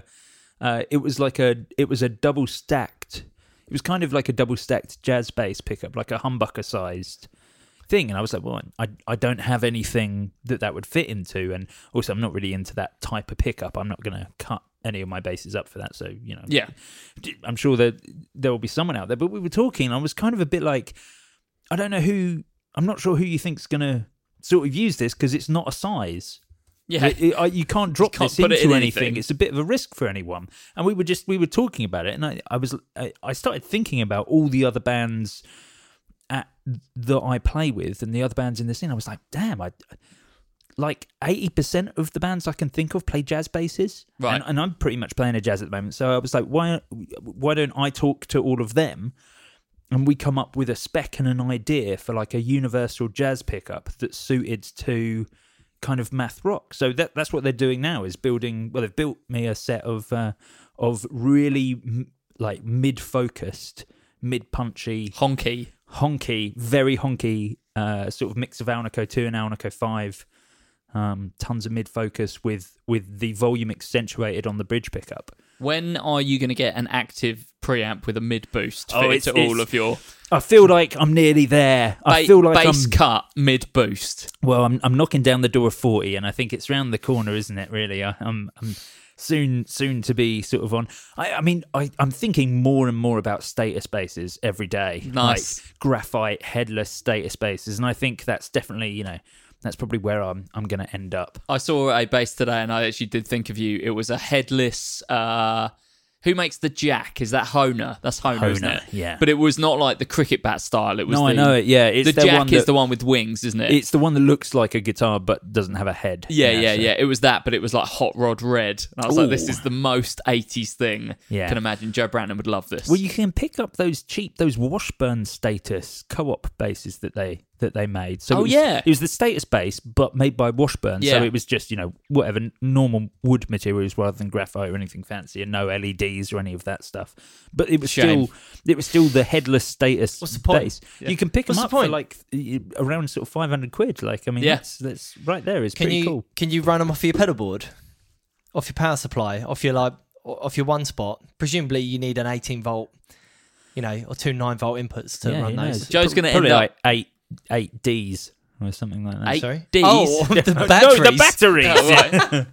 Speaker 6: double stacked. It was kind of like a double stacked jazz bass pickup, like a humbucker sized thing. And I was like, well, I don't have anything that would fit into, and also I'm not really into that type of pickup. I'm not going to cut any of my basses up for that, so, you know, I'm sure that there will be someone out there. But we were talking, and I was kind of a bit like, I'm not sure who you think's going to sort of use this, because it's not a size.
Speaker 8: Yeah,
Speaker 6: you can't drop this into anything. It's a bit of a risk for anyone. And we were talking about it, and I started thinking about all the other bands that I play with and the other bands in the scene. I was like, damn, like 80% of the bands I can think of play jazz basses,
Speaker 8: right?
Speaker 6: And I'm pretty much playing a jazz at the moment. So I was like, why don't I talk to all of them, and we come up with a spec and an idea for like a universal jazz pickup that's suited to kind of math rock. So that's what they're doing now, is building. Well, they've built me a set of really like mid-focused, mid-punchy, honky, very honky sort of mix of Alnico 2 and Alnico 5. Tons of mid-focus with the volume accentuated on the bridge pickup.
Speaker 8: When are you going to get an active preamp with a mid-boost fitted to all of your...
Speaker 6: I feel like I'm nearly there. I feel like
Speaker 8: bass cut mid-boost.
Speaker 6: Well, I'm knocking down the door of 40, and I think it's round the corner, isn't it, really? I'm soon to be sort of on... I'm thinking more and more about status basses every day.
Speaker 8: Nice.
Speaker 6: Like graphite, headless status basses, and I think that's definitely, you know... That's probably where I'm going to end up.
Speaker 8: I saw a bass today, and I actually did think of you. It was a headless. Who Who makes the jack? Is that Hohner? That's Hohner, isn't it?
Speaker 6: Yeah.
Speaker 8: But it was not like the cricket bat style. It was
Speaker 6: I know it. Yeah, it's
Speaker 8: the jack is the one with wings, isn't it?
Speaker 6: It's the one that looks like a guitar but doesn't have a head.
Speaker 8: Yeah. It was that, but it was like hot rod red. And I was like, this is the most 80s thing.
Speaker 6: Yeah.
Speaker 8: I can imagine Joe Branton would love this.
Speaker 6: Well, you can pick up those Washburn Status co-op basses that they made. So it was the Status bass, but made by Washburn.
Speaker 8: Yeah.
Speaker 6: So it was just, whatever normal wood materials rather than graphite or anything fancy, and no LEDs or any of that stuff. But it was still the headless Status
Speaker 7: What's the point?
Speaker 6: bass.
Speaker 7: Yeah.
Speaker 6: You can pick
Speaker 7: What's
Speaker 6: them up
Speaker 7: the
Speaker 6: for
Speaker 7: point?
Speaker 6: like around sort of £500. Like, I mean, that's right there. It's pretty cool.
Speaker 7: Can you run them off your pedal board, off your power supply, off your one spot? Presumably, you need an 18 volt, or two 9 volt inputs to run those.
Speaker 8: Joe's going to end up
Speaker 6: like 8 Ds or something like that.
Speaker 8: 8
Speaker 7: Sorry?
Speaker 8: Ds.
Speaker 7: Oh, the batteries.
Speaker 6: No, the batteries.
Speaker 8: Oh, right.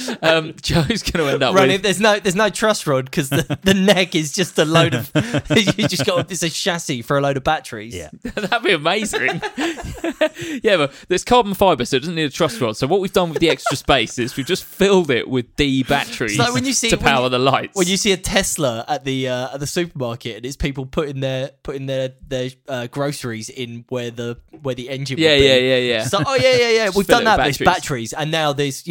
Speaker 8: Joe's going to end up
Speaker 7: Running,
Speaker 8: with...
Speaker 7: there's no truss rod because the neck is just a load of you just got this a chassis for a load of batteries.
Speaker 6: Yeah.
Speaker 8: That'd be amazing. Yeah, but there's carbon fibre, so it doesn't need a truss rod. So what we've done with the extra space is we've just filled it with D batteries to power the lights.
Speaker 7: When you see a Tesla at the supermarket, and it's people putting their groceries in where the engine would be.
Speaker 8: Yeah.
Speaker 7: So, we've done that. There's batteries, and now there's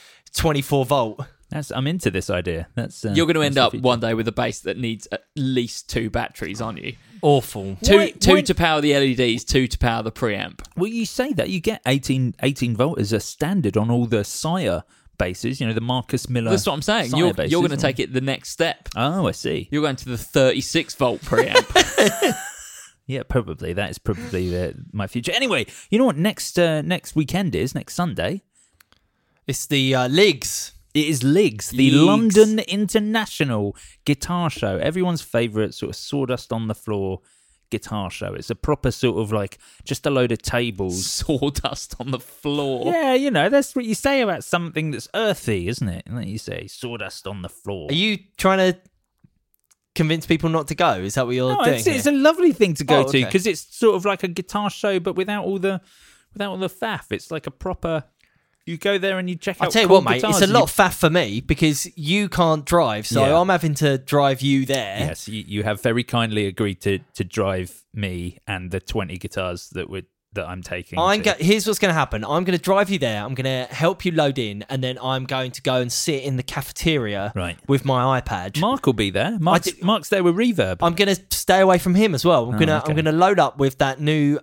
Speaker 7: 24 volt.
Speaker 6: I'm into this idea.
Speaker 8: You're going to end up one day with a bass that needs at least 2 batteries, aren't you?
Speaker 7: Awful.
Speaker 8: Two to power the LEDs, 2 to power the preamp.
Speaker 6: Well, you say that you get 18 volt as a standard on all the Sire basses. The Marcus Miller.
Speaker 8: That's what I'm saying. You're going to take it the next step.
Speaker 6: Oh, I see.
Speaker 8: You're going to the 36 volt preamp.
Speaker 6: Yeah, probably. That is probably my future. Anyway, you know what next weekend is? Next Sunday.
Speaker 7: It's the LIGS.
Speaker 6: It is LIGS, the London International Guitar Show. Everyone's favourite sort of sawdust on the floor guitar show. It's a proper sort of like just a load of tables.
Speaker 8: Sawdust on the floor.
Speaker 6: Yeah, that's what you say about something that's earthy, isn't it? And then you say sawdust on the floor.
Speaker 7: Are you trying to convince people not to go? Is that what you're doing?
Speaker 6: It's a lovely thing to go to
Speaker 7: okay.
Speaker 6: because it's sort of like a guitar show, but without all the faff. It's like a proper. You go there and you check out.
Speaker 7: I'll tell you
Speaker 6: cool
Speaker 7: what, mate.
Speaker 6: guitars
Speaker 7: It's a lot of faff for me because you can't drive, so I'm having to drive you there.
Speaker 6: Yes, you have very kindly agreed to drive me and the 20 guitars that I'm taking.
Speaker 7: Here's what's going to happen. I'm going to drive you there. I'm going to help you load in, and then I'm going to go and sit in the cafeteria with my iPad.
Speaker 6: Mark will be there. Mark's there with Reverb.
Speaker 7: I'm going to stay away from him as well. I'm going to load up with that new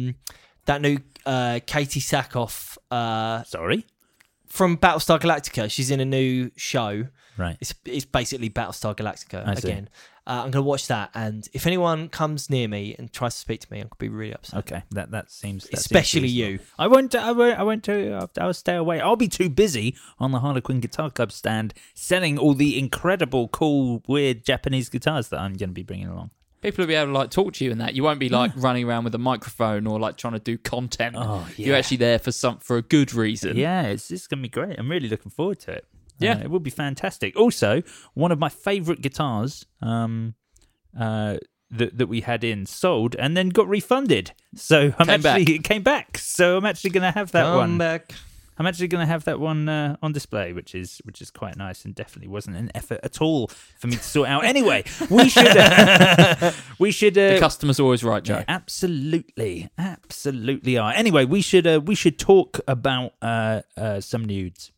Speaker 7: Katie Sackhoff.
Speaker 6: Sorry?
Speaker 7: From Battlestar Galactica. She's in a new show.
Speaker 6: Right.
Speaker 7: It's basically Battlestar Galactica again. I'm going to watch that, and if anyone comes near me and tries to speak to me, I'm going to be really upset.
Speaker 6: Okay, that seems.
Speaker 7: Especially you.
Speaker 6: I won't. I'll stay away. I'll be too busy on the Harlequin Guitar Club stand selling all the incredible, cool, weird Japanese guitars that I'm going to be bringing along.
Speaker 8: People will be able to talk to you and that. You won't be running around with a microphone or trying to do content.
Speaker 6: Oh, yeah.
Speaker 8: You're actually there for a good reason.
Speaker 6: Yeah, it's going to be great. I'm really looking forward to it.
Speaker 8: Yeah,
Speaker 6: it will be fantastic. Also, one of my favourite guitars that we had sold and then got refunded. So it came back. So I'm actually going to have that one.
Speaker 7: Back.
Speaker 6: I'm actually going to have that one on display, which is quite nice and definitely wasn't an effort at all for me to sort out. Anyway, we should.
Speaker 8: The customer's always right, Joe.
Speaker 6: Yeah, absolutely are. Anyway, we should talk about some nudes.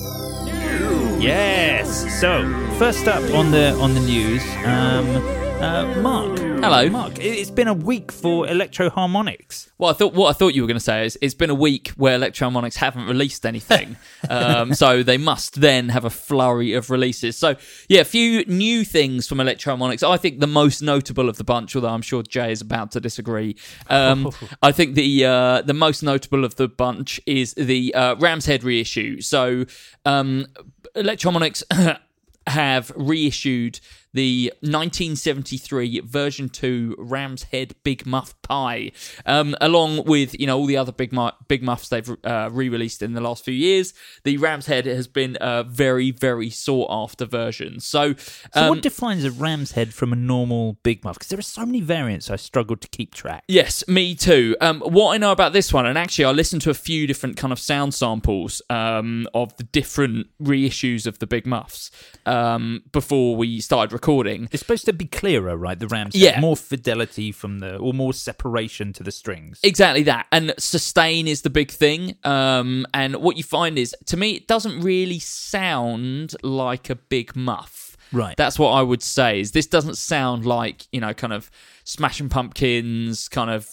Speaker 6: Yes. So first up on the news, Mark.
Speaker 8: Hello,
Speaker 6: Mark. It's been a week for Electro Harmonix.
Speaker 8: Well, what I thought you were going to say is it's been a week where Electro Harmonix haven't released anything, so they must then have a flurry of releases. So yeah, a few new things from Electro Harmonix. I think the most notable of the bunch, although I'm sure Jay is about to disagree. I think the most notable of the bunch is the Ram's Head reissue. So Electro Harmonix have reissued the 1973 version 2 Ram's Head Big Muff Pie, along with all the other Big Muffs they've re-released in the last few years. The Ram's Head has been a very, very sought after version. So
Speaker 6: what defines a Ram's Head from a normal Big Muff? Because there are so many variants, I struggled to keep track.
Speaker 8: Yes, me too. What I know about this one, and actually I listened to a few different kind of sound samples of the different reissues of the Big Muffs before we started recording.
Speaker 6: It's supposed to be clearer, right? The Ram's Head.
Speaker 8: Yeah.
Speaker 6: More fidelity or more separation to the strings.
Speaker 8: Exactly that. And sustain is the big thing. And what you find is, to me, it doesn't really sound like a Big Muff.
Speaker 6: Right.
Speaker 8: That's what I would say, is this doesn't sound like, kind of Smashing Pumpkins, kind of,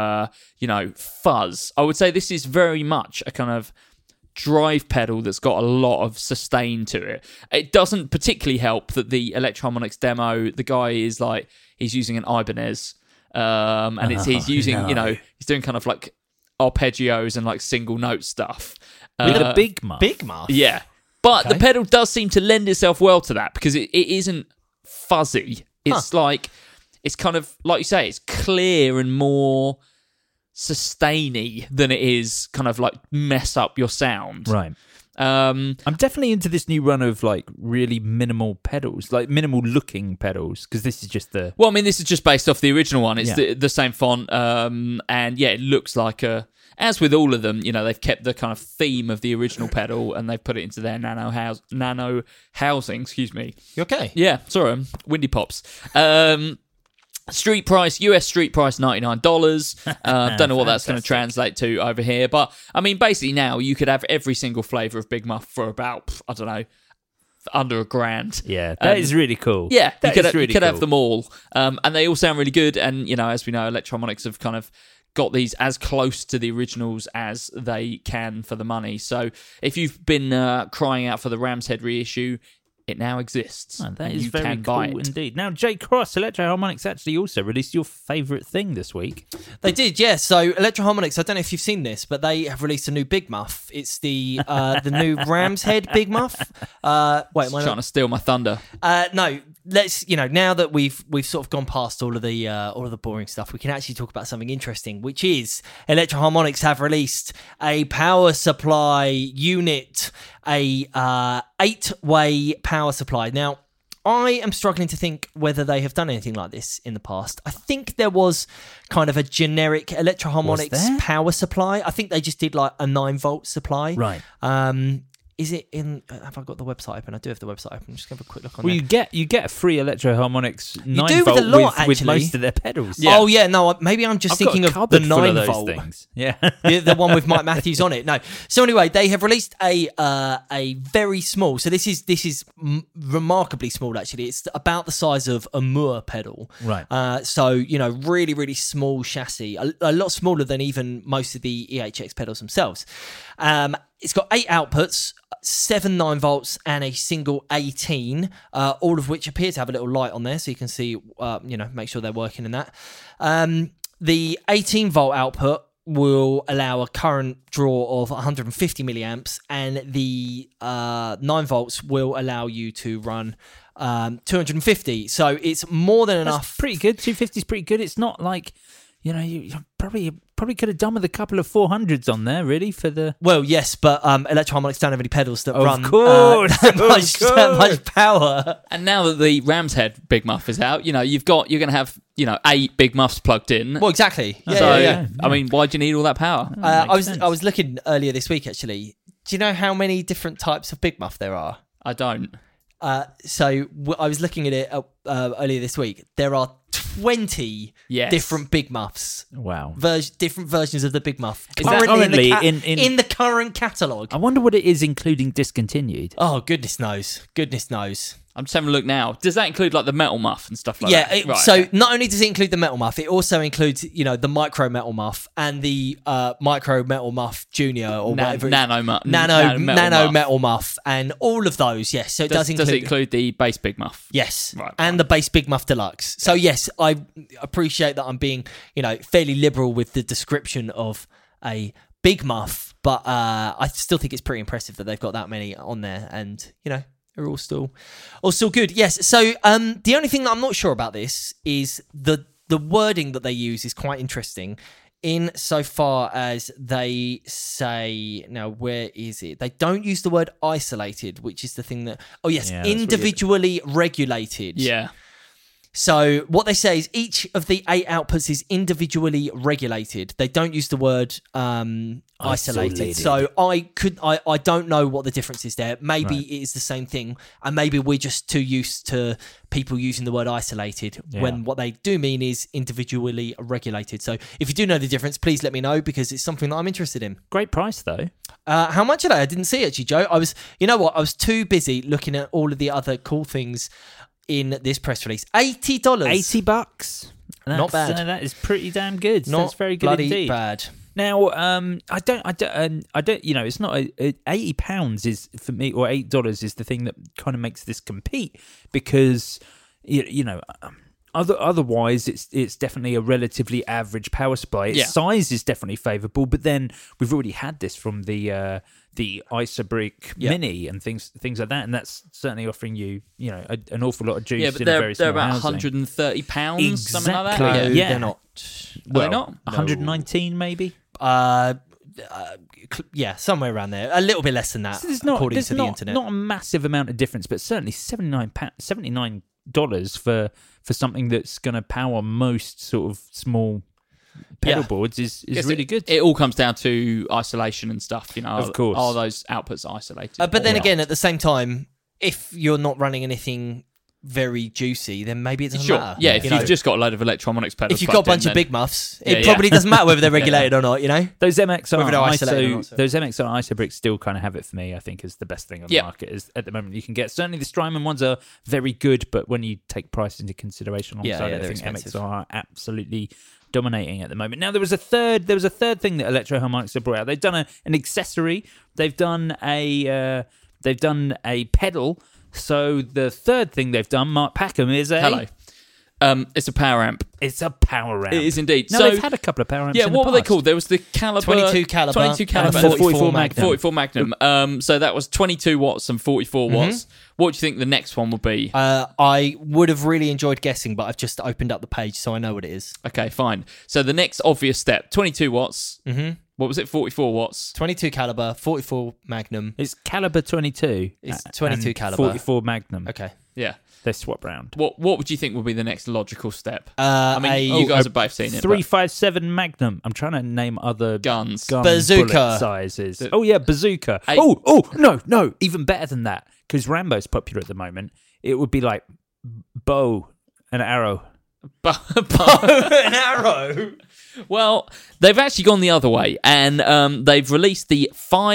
Speaker 8: fuzz. I would say this is very much a kind of drive pedal that's got a lot of sustain to it. It doesn't particularly help that the Electro Harmonix demo, the guy is like, he's using an Ibanez, and he's using, he's doing kind of like arpeggios and like single note stuff.
Speaker 6: With a Big Muff.
Speaker 7: Big Muff?
Speaker 8: Yeah. But the pedal does seem to lend itself well to that, because it isn't fuzzy. It's like, it's kind of, like you say, it's clear and more sustainy than it is kind of like mess up your sound.
Speaker 6: Right. I'm definitely into this new run of like really minimal pedals, like minimal looking pedals, because this is just the...
Speaker 8: Well, I mean, this is just based off the original one. It's the same font, and yeah, it looks like a... As with all of them, they've kept the kind of theme of the original pedal and they've put it into their nano housing. Excuse me.
Speaker 7: You okay?
Speaker 8: Yeah, sorry, windy pops. Street price, US street price, $99. Don't know what that's going to translate to over here, but I mean, basically now you could have every single flavour of Big Muff for about, I don't know, under $1,000.
Speaker 6: Yeah, that is really cool.
Speaker 8: Yeah, you could
Speaker 6: cool.
Speaker 8: have them all, and they all sound really good. And as we know, Electro Harmonix have kind of got these as close to the originals as they can for the money. So if you've been crying out for the Ram's Head reissue, it now exists.
Speaker 6: Oh, that is very cool indeed. Now, Jake Cross, Electro Harmonix actually also released your favourite thing this week.
Speaker 7: They did, yes. So Electro Harmonix, I don't know if you've seen this, but they have released a new Big Muff. It's the new Ram's Head Big Muff.
Speaker 8: Wait, trying to steal my thunder.
Speaker 7: No, let's now that we've sort of gone past all of the boring stuff, we can actually talk about something interesting, which is Electro Harmonix have released a power supply unit, a 8-way power supply. Now, I am struggling to think whether they have done anything like this in the past. I think there was kind of a generic Electro Harmonix power supply. I think they just did like a 9-volt supply.
Speaker 6: Right.
Speaker 7: Is it in? Have I got the website open? I do have the website open. I'm just going to have a quick look on
Speaker 6: there.
Speaker 7: You
Speaker 6: get a free Electro Harmonix 9
Speaker 7: do
Speaker 6: volt
Speaker 7: with a lot,
Speaker 6: with most of their pedals.
Speaker 7: Yeah. Oh yeah, no, maybe I'm just thinking of the 9 volt
Speaker 6: things. Yeah,
Speaker 7: the one with Mike Matthews on it. No, so anyway, they have released a very small. So this is remarkably small actually. It's about the size of a Moore pedal.
Speaker 6: Right.
Speaker 7: So really really small chassis, a lot smaller than even most of the EHX pedals themselves. It's got 8 outputs, 7 9 volts, and a single 18, all of which appear to have a little light on there, so you can see, make sure they're working in that. The 18 volt output will allow a current draw of 150 milliamps, and the 9 volts will allow you to run 250. So it's more than enough.
Speaker 6: That's pretty good. 250 is pretty good. It's not like... you probably could have done with a couple of 400s on there, really, for the...
Speaker 7: Well, yes, but Electro Harmonix don't have any pedals that run
Speaker 6: that
Speaker 7: much power.
Speaker 8: And now that the Ram's Head Big Muff is out, you're going to have 8 Big Muffs plugged in.
Speaker 7: Well, exactly.
Speaker 8: Yeah. I mean, why do you need all that power?
Speaker 7: I was looking earlier this week actually. Do you know how many different types of Big Muff there are?
Speaker 8: I don't.
Speaker 7: So I was looking at it earlier this week. There are 20 different Big Muffs.
Speaker 6: Wow.
Speaker 7: Different versions of the Big Muff.
Speaker 6: Currently
Speaker 7: in the current catalogue.
Speaker 6: I wonder what it is including discontinued.
Speaker 7: Oh, goodness knows. Goodness knows.
Speaker 8: I'm just having a look now. Does that include like the Metal Muff and stuff like that?
Speaker 7: Yeah. So not only does it include the Metal Muff, it also includes the Micro Metal Muff and the Micro Metal Muff Junior or whatever.
Speaker 8: Nano
Speaker 7: Metal Muff and all of those. Yes. So it does include.
Speaker 8: Does it include the Bass Big Muff?
Speaker 7: Yes. Right. And the Bass Big Muff Deluxe. So yes, I appreciate that I'm being fairly liberal with the description of a Big Muff, but I still think it's pretty impressive that they've got that many on there, and They're all still good. Yes. So the only thing that I'm not sure about this is the wording that they use is quite interesting. In so far as they say, now where is it? They don't use the word isolated, which is the thing that. Oh yes, individually regulated.
Speaker 8: Yeah.
Speaker 7: So what they say is each of the 8 outputs is individually regulated. They don't use the word isolated. So I don't know what the difference is there. Maybe it is the same thing, and maybe we're just too used to people using the word isolated when what they do mean is individually regulated. So if you do know the difference, please let me know, because it's something that I'm interested in.
Speaker 6: Great price though.
Speaker 7: How much are they? I didn't see it actually, Joe. I was too busy looking at all of the other cool things in this press release. $80.
Speaker 6: $80.
Speaker 7: Not bad.
Speaker 6: That is pretty damn good.
Speaker 7: Not
Speaker 6: That's very good
Speaker 7: bloody
Speaker 6: indeed.
Speaker 7: bad.
Speaker 6: Now, I don't. You know, it's not £80 is for me, or $8 is the thing that kind of makes this compete, because you know. Otherwise, it's definitely a relatively average power supply. Its size is definitely favourable, but then we've already had this from the Isobrick Mini and things like that, and that's certainly offering you an awful lot of juice in a very small housing.
Speaker 8: They're about £130, something like that.
Speaker 7: No, they're not.
Speaker 8: Are they not?
Speaker 6: 119 maybe.
Speaker 7: Yeah, somewhere around there. A little bit less than that, according to the internet.
Speaker 6: Not a massive amount of difference, but certainly $79 for something that's going to power most sort of small pedal boards is really good.
Speaker 8: It all comes down to isolation and stuff,
Speaker 6: Of course.
Speaker 8: Are those outputs isolated?
Speaker 7: But then again, at the same time, if you're not running anything very juicy, then maybe it doesn't matter.
Speaker 8: Yeah, if you've just got a load of electronics pedals,
Speaker 7: if you've got a bunch of big muffs, it probably doesn't matter whether they're regulated or not.
Speaker 6: Those MXR
Speaker 7: those
Speaker 6: MXR Isobricks still kind of have it for me. I think is the best thing on the market is at the moment you can get. Certainly the Strymon ones are very good, but when you take price into consideration, I think
Speaker 7: expensive.
Speaker 6: MXR are absolutely dominating at the moment. Now there was a third thing that Electro Harmonix have brought out. They've done an accessory. They've done a pedal. So the third thing they've done, Mark Packham, is
Speaker 8: Hello. It's a power amp.
Speaker 6: It's a power amp.
Speaker 8: It is indeed.
Speaker 6: No,
Speaker 8: so
Speaker 6: they've had a couple of power amps.
Speaker 8: Yeah,
Speaker 6: in
Speaker 8: what
Speaker 6: the
Speaker 8: were they
Speaker 6: past.
Speaker 8: called? There was the Caliber
Speaker 7: 22 caliber,
Speaker 8: and
Speaker 7: and 44 Magnum.
Speaker 8: 44 Magnum. So that was 22 watts and 44 watts. What do you think the next one will be?
Speaker 7: I would have really enjoyed guessing, but I've just opened up the page, so I know what it is.
Speaker 8: Okay, fine. So the next obvious step: 22 watts. What was it? 44 watts.
Speaker 7: 22 caliber, 44 Magnum.
Speaker 6: It's Caliber 22.
Speaker 7: It's 22 caliber.
Speaker 6: 44 Magnum.
Speaker 7: Okay.
Speaker 8: Yeah.
Speaker 6: They swap round.
Speaker 8: What would you think would be the next logical step? I mean, you guys have both seen it.
Speaker 6: 357 Magnum. I'm trying to name other
Speaker 8: guns.
Speaker 7: Bazooka
Speaker 6: bullet sizes. Bazooka. No, even better than that, because Rambo's popular at the moment. It would be like bow and arrow.
Speaker 8: Bow and arrow. Well, they've actually gone the other way, and they've released the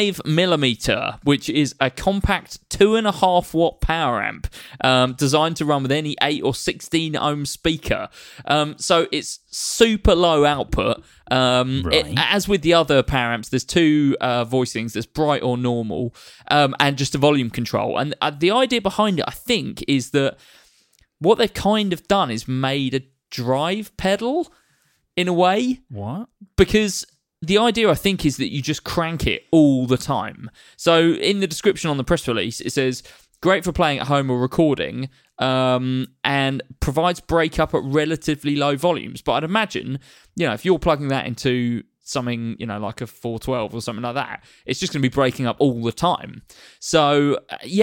Speaker 8: 5mm, which is a compact 2.5 watt power amp designed to run with any 8 or 16 ohm speaker. So it's super low output. As with the other power amps, there's two voicings. There's bright or normal, and just a volume control. And the idea behind it, I think, is that what they've kind of done is made a drive pedal. In a way.
Speaker 6: What?
Speaker 8: Because the idea, I think, is that you just crank it all the time. So in the description on the press release, it says, great for playing at home or recording, and provides breakup at relatively low volumes. But I'd imagine, if you're plugging that into something, like a 412 or something like that, it's just going to be breaking up all the time. So,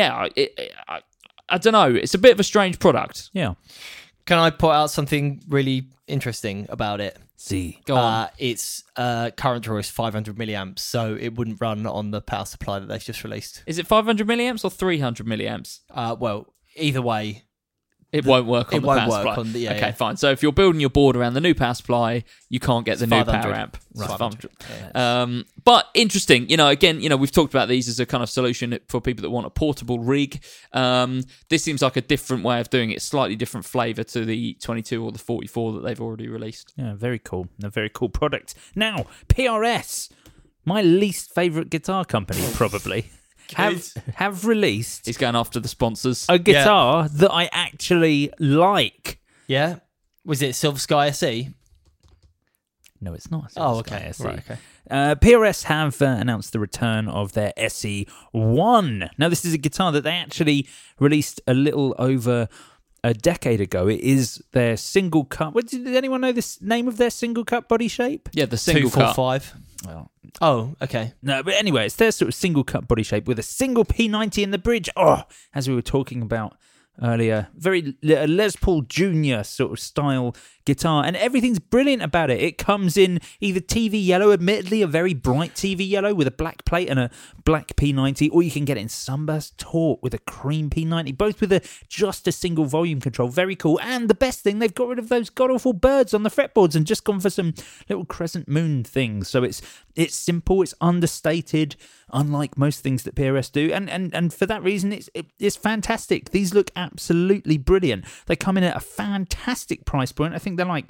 Speaker 8: I don't know. It's a bit of a strange product.
Speaker 6: Yeah.
Speaker 7: Can I point out something really interesting about it?
Speaker 6: See,
Speaker 8: go on.
Speaker 7: Its current draw is 500 milliamps, so it wouldn't run on the power supply that they've just released.
Speaker 8: Is it 500 milliamps or 300 milliamps?
Speaker 7: Well, either way,
Speaker 8: it won't work on the power supply. Okay, fine. So if you're building your board around the new power supply, you can't get the new power amp.
Speaker 7: Right.
Speaker 8: 500. Yeah. But interesting, again, we've talked about these as a kind of solution for people that want a portable rig. This seems like a different way of doing it, slightly different flavour to the 22 or the 44 that they've already released.
Speaker 6: Yeah, very cool. A very cool product. Now, PRS, my least favourite guitar company, probably. Have released...
Speaker 8: He's going after the sponsors.
Speaker 6: A guitar that I actually like.
Speaker 7: Yeah? Was it Silver Sky SE?
Speaker 6: No, it's not.
Speaker 7: Oh,
Speaker 6: Sky
Speaker 7: okay.
Speaker 6: SE.
Speaker 7: Right, okay.
Speaker 6: PRS have announced the return of their SE1. Now, this is a guitar that they actually released a little over a decade ago. It is their single cut. Did anyone know the name of their single cut body shape?
Speaker 8: Yeah, the single cut.
Speaker 7: 245.
Speaker 6: Well,
Speaker 7: oh, okay.
Speaker 6: No, but anyway, it's their sort of single cut body shape with a single P90 in the bridge. Oh, as we were talking about earlier, very Les Paul Jr. sort of style guitar, and everything's brilliant about it. It comes in either TV yellow, admittedly a very bright TV yellow with a black plate and a black P90, or you can get it in Sunburst Taut with a cream P90, both with just a single volume control. Very cool. And the best thing, they've got rid of those god-awful birds on the fretboards and just gone for some little crescent moon things. So it's simple, it's understated, unlike most things that PRS do, and for that reason it's fantastic. These look absolutely brilliant. They come in at a fantastic price point. I think they're like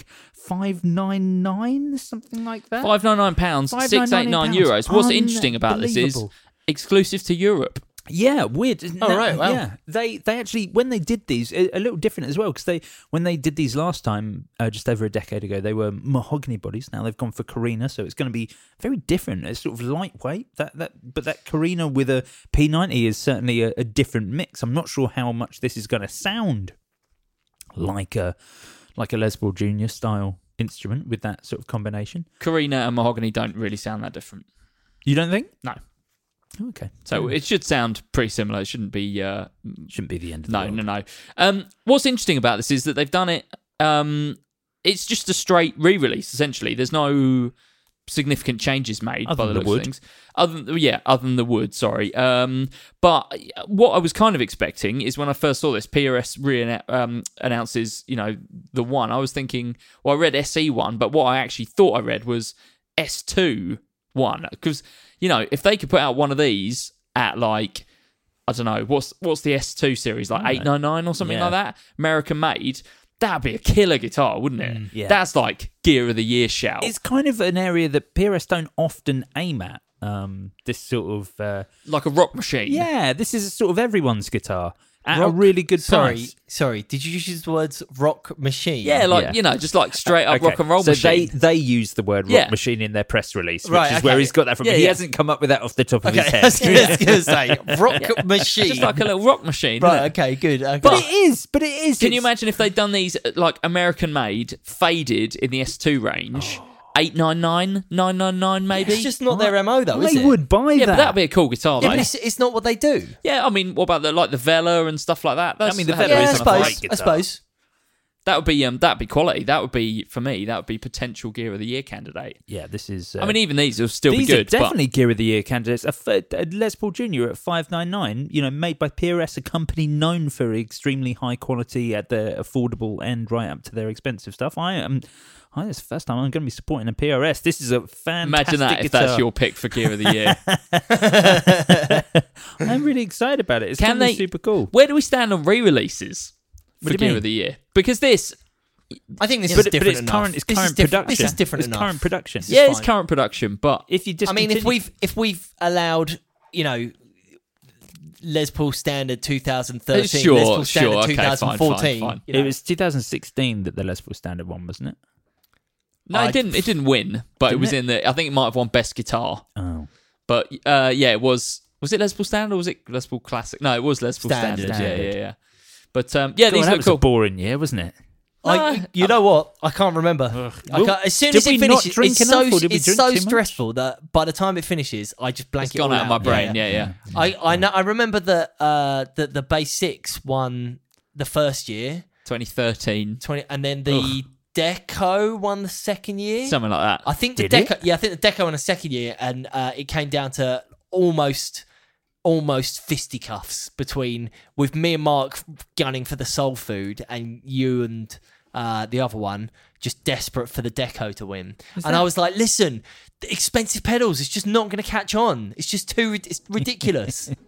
Speaker 6: $599, something like that.
Speaker 8: £599, €689. What's interesting about this is exclusive to Europe.
Speaker 6: Yeah, weird.
Speaker 7: Right, wow.
Speaker 6: Yeah, they actually, when they did these, a little different as well, because when they did these last time, just over a decade ago, they were mahogany bodies. Now they've gone for Carina, so it's going to be very different. It's sort of lightweight. But that Carina with a P90 is certainly a different mix. I'm not sure how much this is going to sound like a Les Paul Jr. style instrument with that sort of combination.
Speaker 8: Carina and mahogany don't really sound that different.
Speaker 6: You don't think?
Speaker 8: No.
Speaker 6: Okay.
Speaker 8: So it should sound pretty similar. It shouldn't be the
Speaker 6: end of the world.
Speaker 8: No. What's interesting about this is that they've done it. It's just a straight re-release, essentially. There's no significant changes made by the looks of things. Other than the wood, sorry. But what I was kind of expecting is when I first saw this, PRS announces, the one. I was thinking, well, I read SE1, but what I actually thought I read was S2 one, because if they could put out one of these at like, I don't know, what's the S2 series, like 899 or something like that, American made, that'd be a killer guitar, wouldn't it?
Speaker 6: Yeah.
Speaker 8: That's like Gear of the Year shout.
Speaker 6: It's kind of an area that PRS don't often aim at. This sort of
Speaker 8: like a rock machine.
Speaker 6: Yeah, this is sort of everyone's guitar at a really good price.
Speaker 7: Sorry, did you use the words rock machine?
Speaker 8: Yeah, just like straight up rock and roll machine.
Speaker 6: So they use the word rock machine in their press release, which is where he's got that from.
Speaker 8: Yeah,
Speaker 6: he hasn't come up with that off the top of his head.
Speaker 7: I was going to say, rock machine.
Speaker 8: Just like a little rock machine.
Speaker 7: Right, okay, good. Okay.
Speaker 6: But it is.
Speaker 8: Can you imagine if they'd done these like American made, faded in the S2 range? 899, 999 maybe.
Speaker 7: It's just not their MO though, is it?
Speaker 6: They would buy that.
Speaker 8: But that'd be a cool guitar though.
Speaker 7: Yeah, but it's not what they do.
Speaker 8: Yeah, I mean, what about the Vela and stuff like that?
Speaker 6: The Vela is a great guitar.
Speaker 7: I suppose.
Speaker 8: That would be quality. That would be, for me, that would be potential Gear of the Year candidate.
Speaker 6: Yeah, this is...
Speaker 8: I mean, even these will still be good.
Speaker 6: These are definitely Gear of the Year candidates. A Les Paul Jr. at $599, made by PRS, a company known for extremely high quality at the affordable end, right up to their expensive stuff. It's the first time I'm going to be supporting a PRS. This is a fantastic
Speaker 8: Imagine that
Speaker 6: guitar.
Speaker 8: if that's your pick for Gear of the
Speaker 6: Year. I'm really excited about it. It's going to be super cool.
Speaker 8: Where do we stand on re-releases for Gear of the Year? Because this...
Speaker 7: I think this is different
Speaker 6: but
Speaker 7: enough.
Speaker 6: It's current production.
Speaker 7: This is different
Speaker 6: it's
Speaker 7: enough.
Speaker 6: current production.
Speaker 8: Yeah, it's current production, but...
Speaker 6: If you just
Speaker 7: if we've allowed, Les Paul Standard 2013,
Speaker 8: sure,
Speaker 7: Les Paul Standard
Speaker 8: okay,
Speaker 7: 2014.
Speaker 8: fine.
Speaker 6: It was 2016 that the Les Paul Standard won, wasn't it?
Speaker 8: No, it didn't. It didn't win, but it was in the... I think it might have won Best Guitar.
Speaker 6: Oh.
Speaker 8: But, it was... Was it Les Paul Standard or was it Les Paul Classic? No, it was Les Paul Standard. Yeah. But, these
Speaker 6: that
Speaker 8: look
Speaker 6: was
Speaker 8: cool.
Speaker 6: a boring year, wasn't it?
Speaker 7: You know what? I can't remember. As soon as it finishes, it's so stressful that by the time it finishes, I just blank it all
Speaker 8: out of my brain. Yeah.
Speaker 7: I know. I remember that the Bass 6 won the first year,
Speaker 8: 2013,
Speaker 7: and then the Deco won the second year,
Speaker 8: something like that.
Speaker 7: I think the Deco. Yeah, I think the Deco won the second year, and it came down to almost fisticuffs with me and Mark gunning for the Soul Food, and you and the other one just desperate for the Deco to win. I was like, listen, the expensive pedals, it's just not going to catch on. It's just it's ridiculous.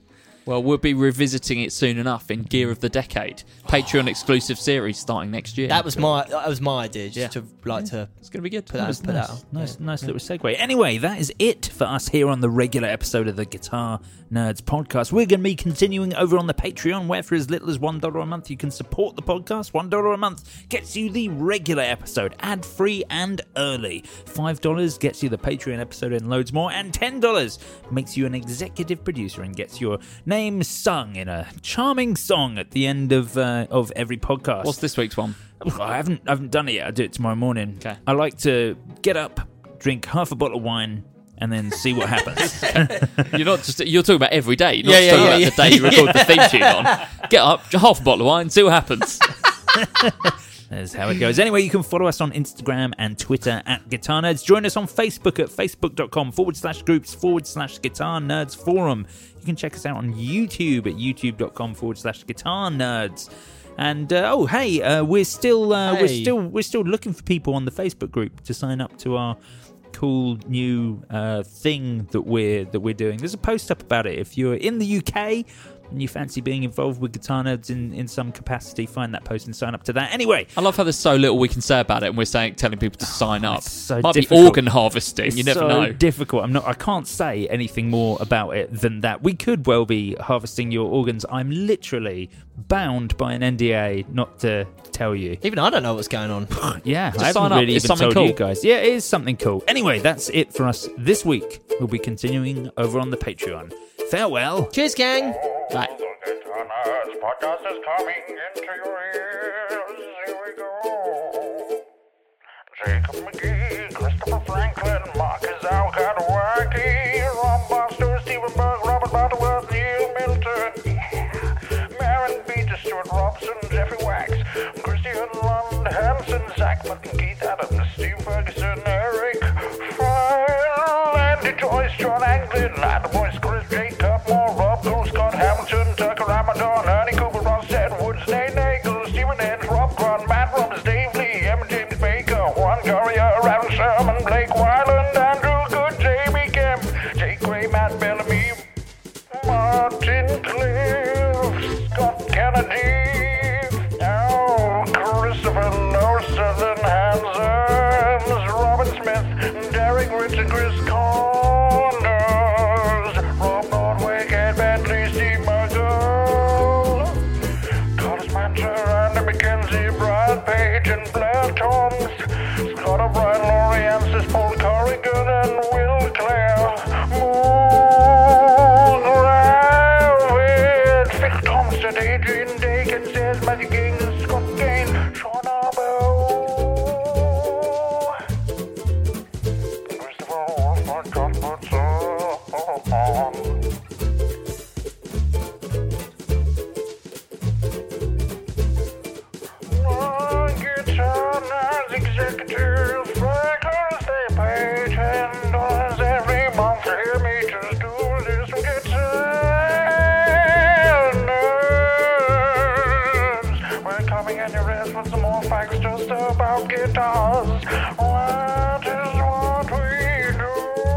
Speaker 8: Well, we'll be revisiting it soon enough in Gear of the Decade, Patreon exclusive series starting next year.
Speaker 7: That was my idea, just to
Speaker 8: It's going to be good.
Speaker 6: Nice little segue. Anyway, that is it for us here on the regular episode of the Guitar Nerds podcast. We're going to be continuing over on the Patreon, where for as little as $1 a month you can support the podcast. $1 a month gets you the regular episode, ad-free and early. $5 gets you the Patreon episode and loads more, and $10 makes you an executive producer and gets your name sung in a charming song at the end of every podcast.
Speaker 8: What's this week's one?
Speaker 6: I haven't done it yet. I'll do it tomorrow morning.
Speaker 8: Okay.
Speaker 6: I like to get up, drink half a bottle of wine, and then see what happens.
Speaker 8: You're talking about every day, not talking about the day you record the theme tune on. Get up, half a bottle of wine, see what happens.
Speaker 6: That's how it goes. Anyway, you can follow us on Instagram and Twitter at Guitar Nerds. Join us on Facebook at facebook.com/groups/Guitar Nerds Forum. You can check us out on YouTube at youtube.com/Guitar Nerds. And we're still looking for people on the Facebook group to sign up to our cool new thing that we're doing. There's a post up about it. If you're in the UK and you fancy being involved with Guitar Nerds in some capacity, find that post and sign up to that. Anyway,
Speaker 8: I love how there's so little we can say about it, and we're telling people to sign up.
Speaker 6: So
Speaker 8: might
Speaker 6: difficult.
Speaker 8: be organ harvesting. You never know.
Speaker 6: Difficult. I can't say anything more about it than that. We could well be harvesting your organs. I'm literally bound by an NDA not to tell you.
Speaker 7: Even I don't know what's going on.
Speaker 6: Yeah,
Speaker 8: just
Speaker 6: I
Speaker 8: sign
Speaker 6: haven't
Speaker 8: up.
Speaker 6: really
Speaker 8: It's
Speaker 6: even
Speaker 8: something
Speaker 6: told
Speaker 8: cool.
Speaker 6: you guys. Yeah, it is something cool. Anyway, that's it for us this week. We'll be continuing over on the Patreon. Farewell.
Speaker 7: Cheers, gang.
Speaker 8: Bye.
Speaker 13: Nerds podcast is coming into your ears. Here we go. Jacob McGee, Christopher Franklin, Marcus Alcott, Wacky, Rob Barstow, Stephen Burke, Robert Butterworth, Neil Milton, Marin Peter, Stuart Robson, Jeffrey Wax, Christian Lund, Hansen, Zach Martin, Keith Adams, Steve Ferguson, Eric File, Andy Joyce, John Anglin, Adam Boyce, Chris Jacob Moore, Rob Gould, Scott Hamilton, Tucker Ramadan, Ernie Cooper, Ross Edwards, Nate Nagel, Stephen Edge, Rob Grant, Matt Robbins, Dave Lee, Emma James Baker, Juan Courier, Aaron Sherman, Blake Wyland, Andrew Good, Jamie Kemp, Jake Gray, Matt Bellamy, Martin Cliff, Scott Kennedy, Christopher Lowe, Southern Hansons, Robin Smith, Derek Richard, Chris Connors, Rob Nordwick, Ed Bentley, Steve Murgle, Curtis Mancher, Andy McKenzie, Brad Page, and Blair Toms, Scott O'Brien, Laurie Ansis, Paul Corrigan, and Will Clare, Moon Rabbit, Phil Thompson, Adrian Dakin, says Matthew King, Scott Gain, Sean Arbo, Christopher Wolfman, John Butcher, Guitar Nerds executive, Franklin's they pay $10 every month to hear me just do this Guitar Nerds. We're coming in your ears with some more facts just about guitars. That is what we do.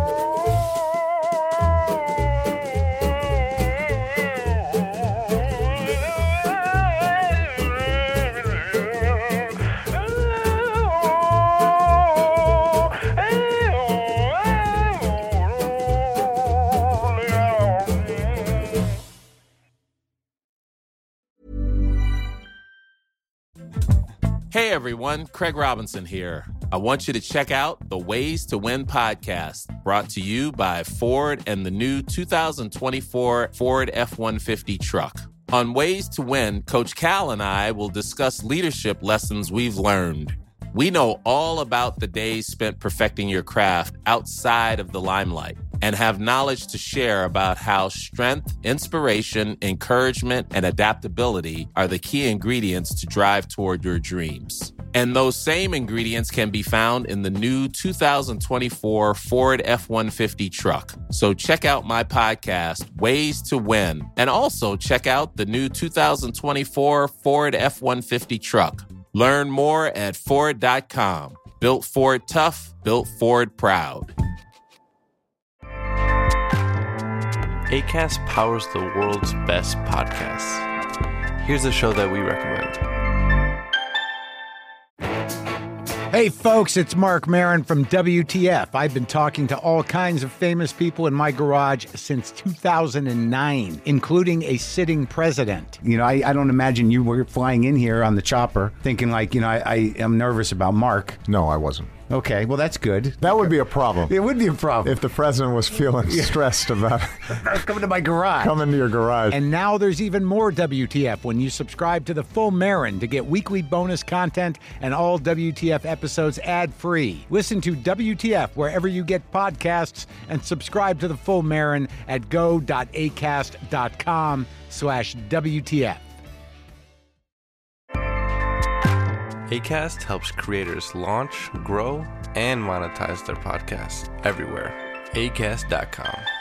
Speaker 14: Hey everyone, Craig Robinson here. I want you to check out the Ways to Win podcast, brought to you by Ford and the new 2024 Ford F-150 truck. On Ways to Win, Coach Cal and I will discuss leadership lessons we've learned. We know all about the days spent perfecting your craft outside of the limelight and have knowledge to share about how strength, inspiration, encouragement, and adaptability are the key ingredients to drive toward your dreams. And those same ingredients can be found in the new 2024 Ford F-150 truck. So check out my podcast, Ways to Win, and also check out the new 2024 Ford F-150 truck. Learn more at Ford.com. Built Ford tough, built Ford proud.
Speaker 15: Acast powers the world's best podcasts. Here's a show that we recommend.
Speaker 16: Hey folks, it's Mark Maron from WTF. I've been talking to all kinds of famous people in my garage since 2009, including a sitting president. You know, I don't imagine you were flying in here on the chopper thinking like, I am nervous about Mark.
Speaker 17: No, I wasn't.
Speaker 16: Okay, well, that's good.
Speaker 17: That would be a problem.
Speaker 16: It would be a problem.
Speaker 17: If the president was feeling stressed about
Speaker 16: coming to my garage.
Speaker 17: Coming to your garage.
Speaker 16: And now there's even more WTF when you subscribe to the Full Marin to get weekly bonus content and all WTF episodes ad-free. Listen to WTF wherever you get podcasts and subscribe to the Full Marin at go.acast.com/WTF.
Speaker 15: Acast helps creators launch, grow, and monetize their podcasts everywhere. Acast.com.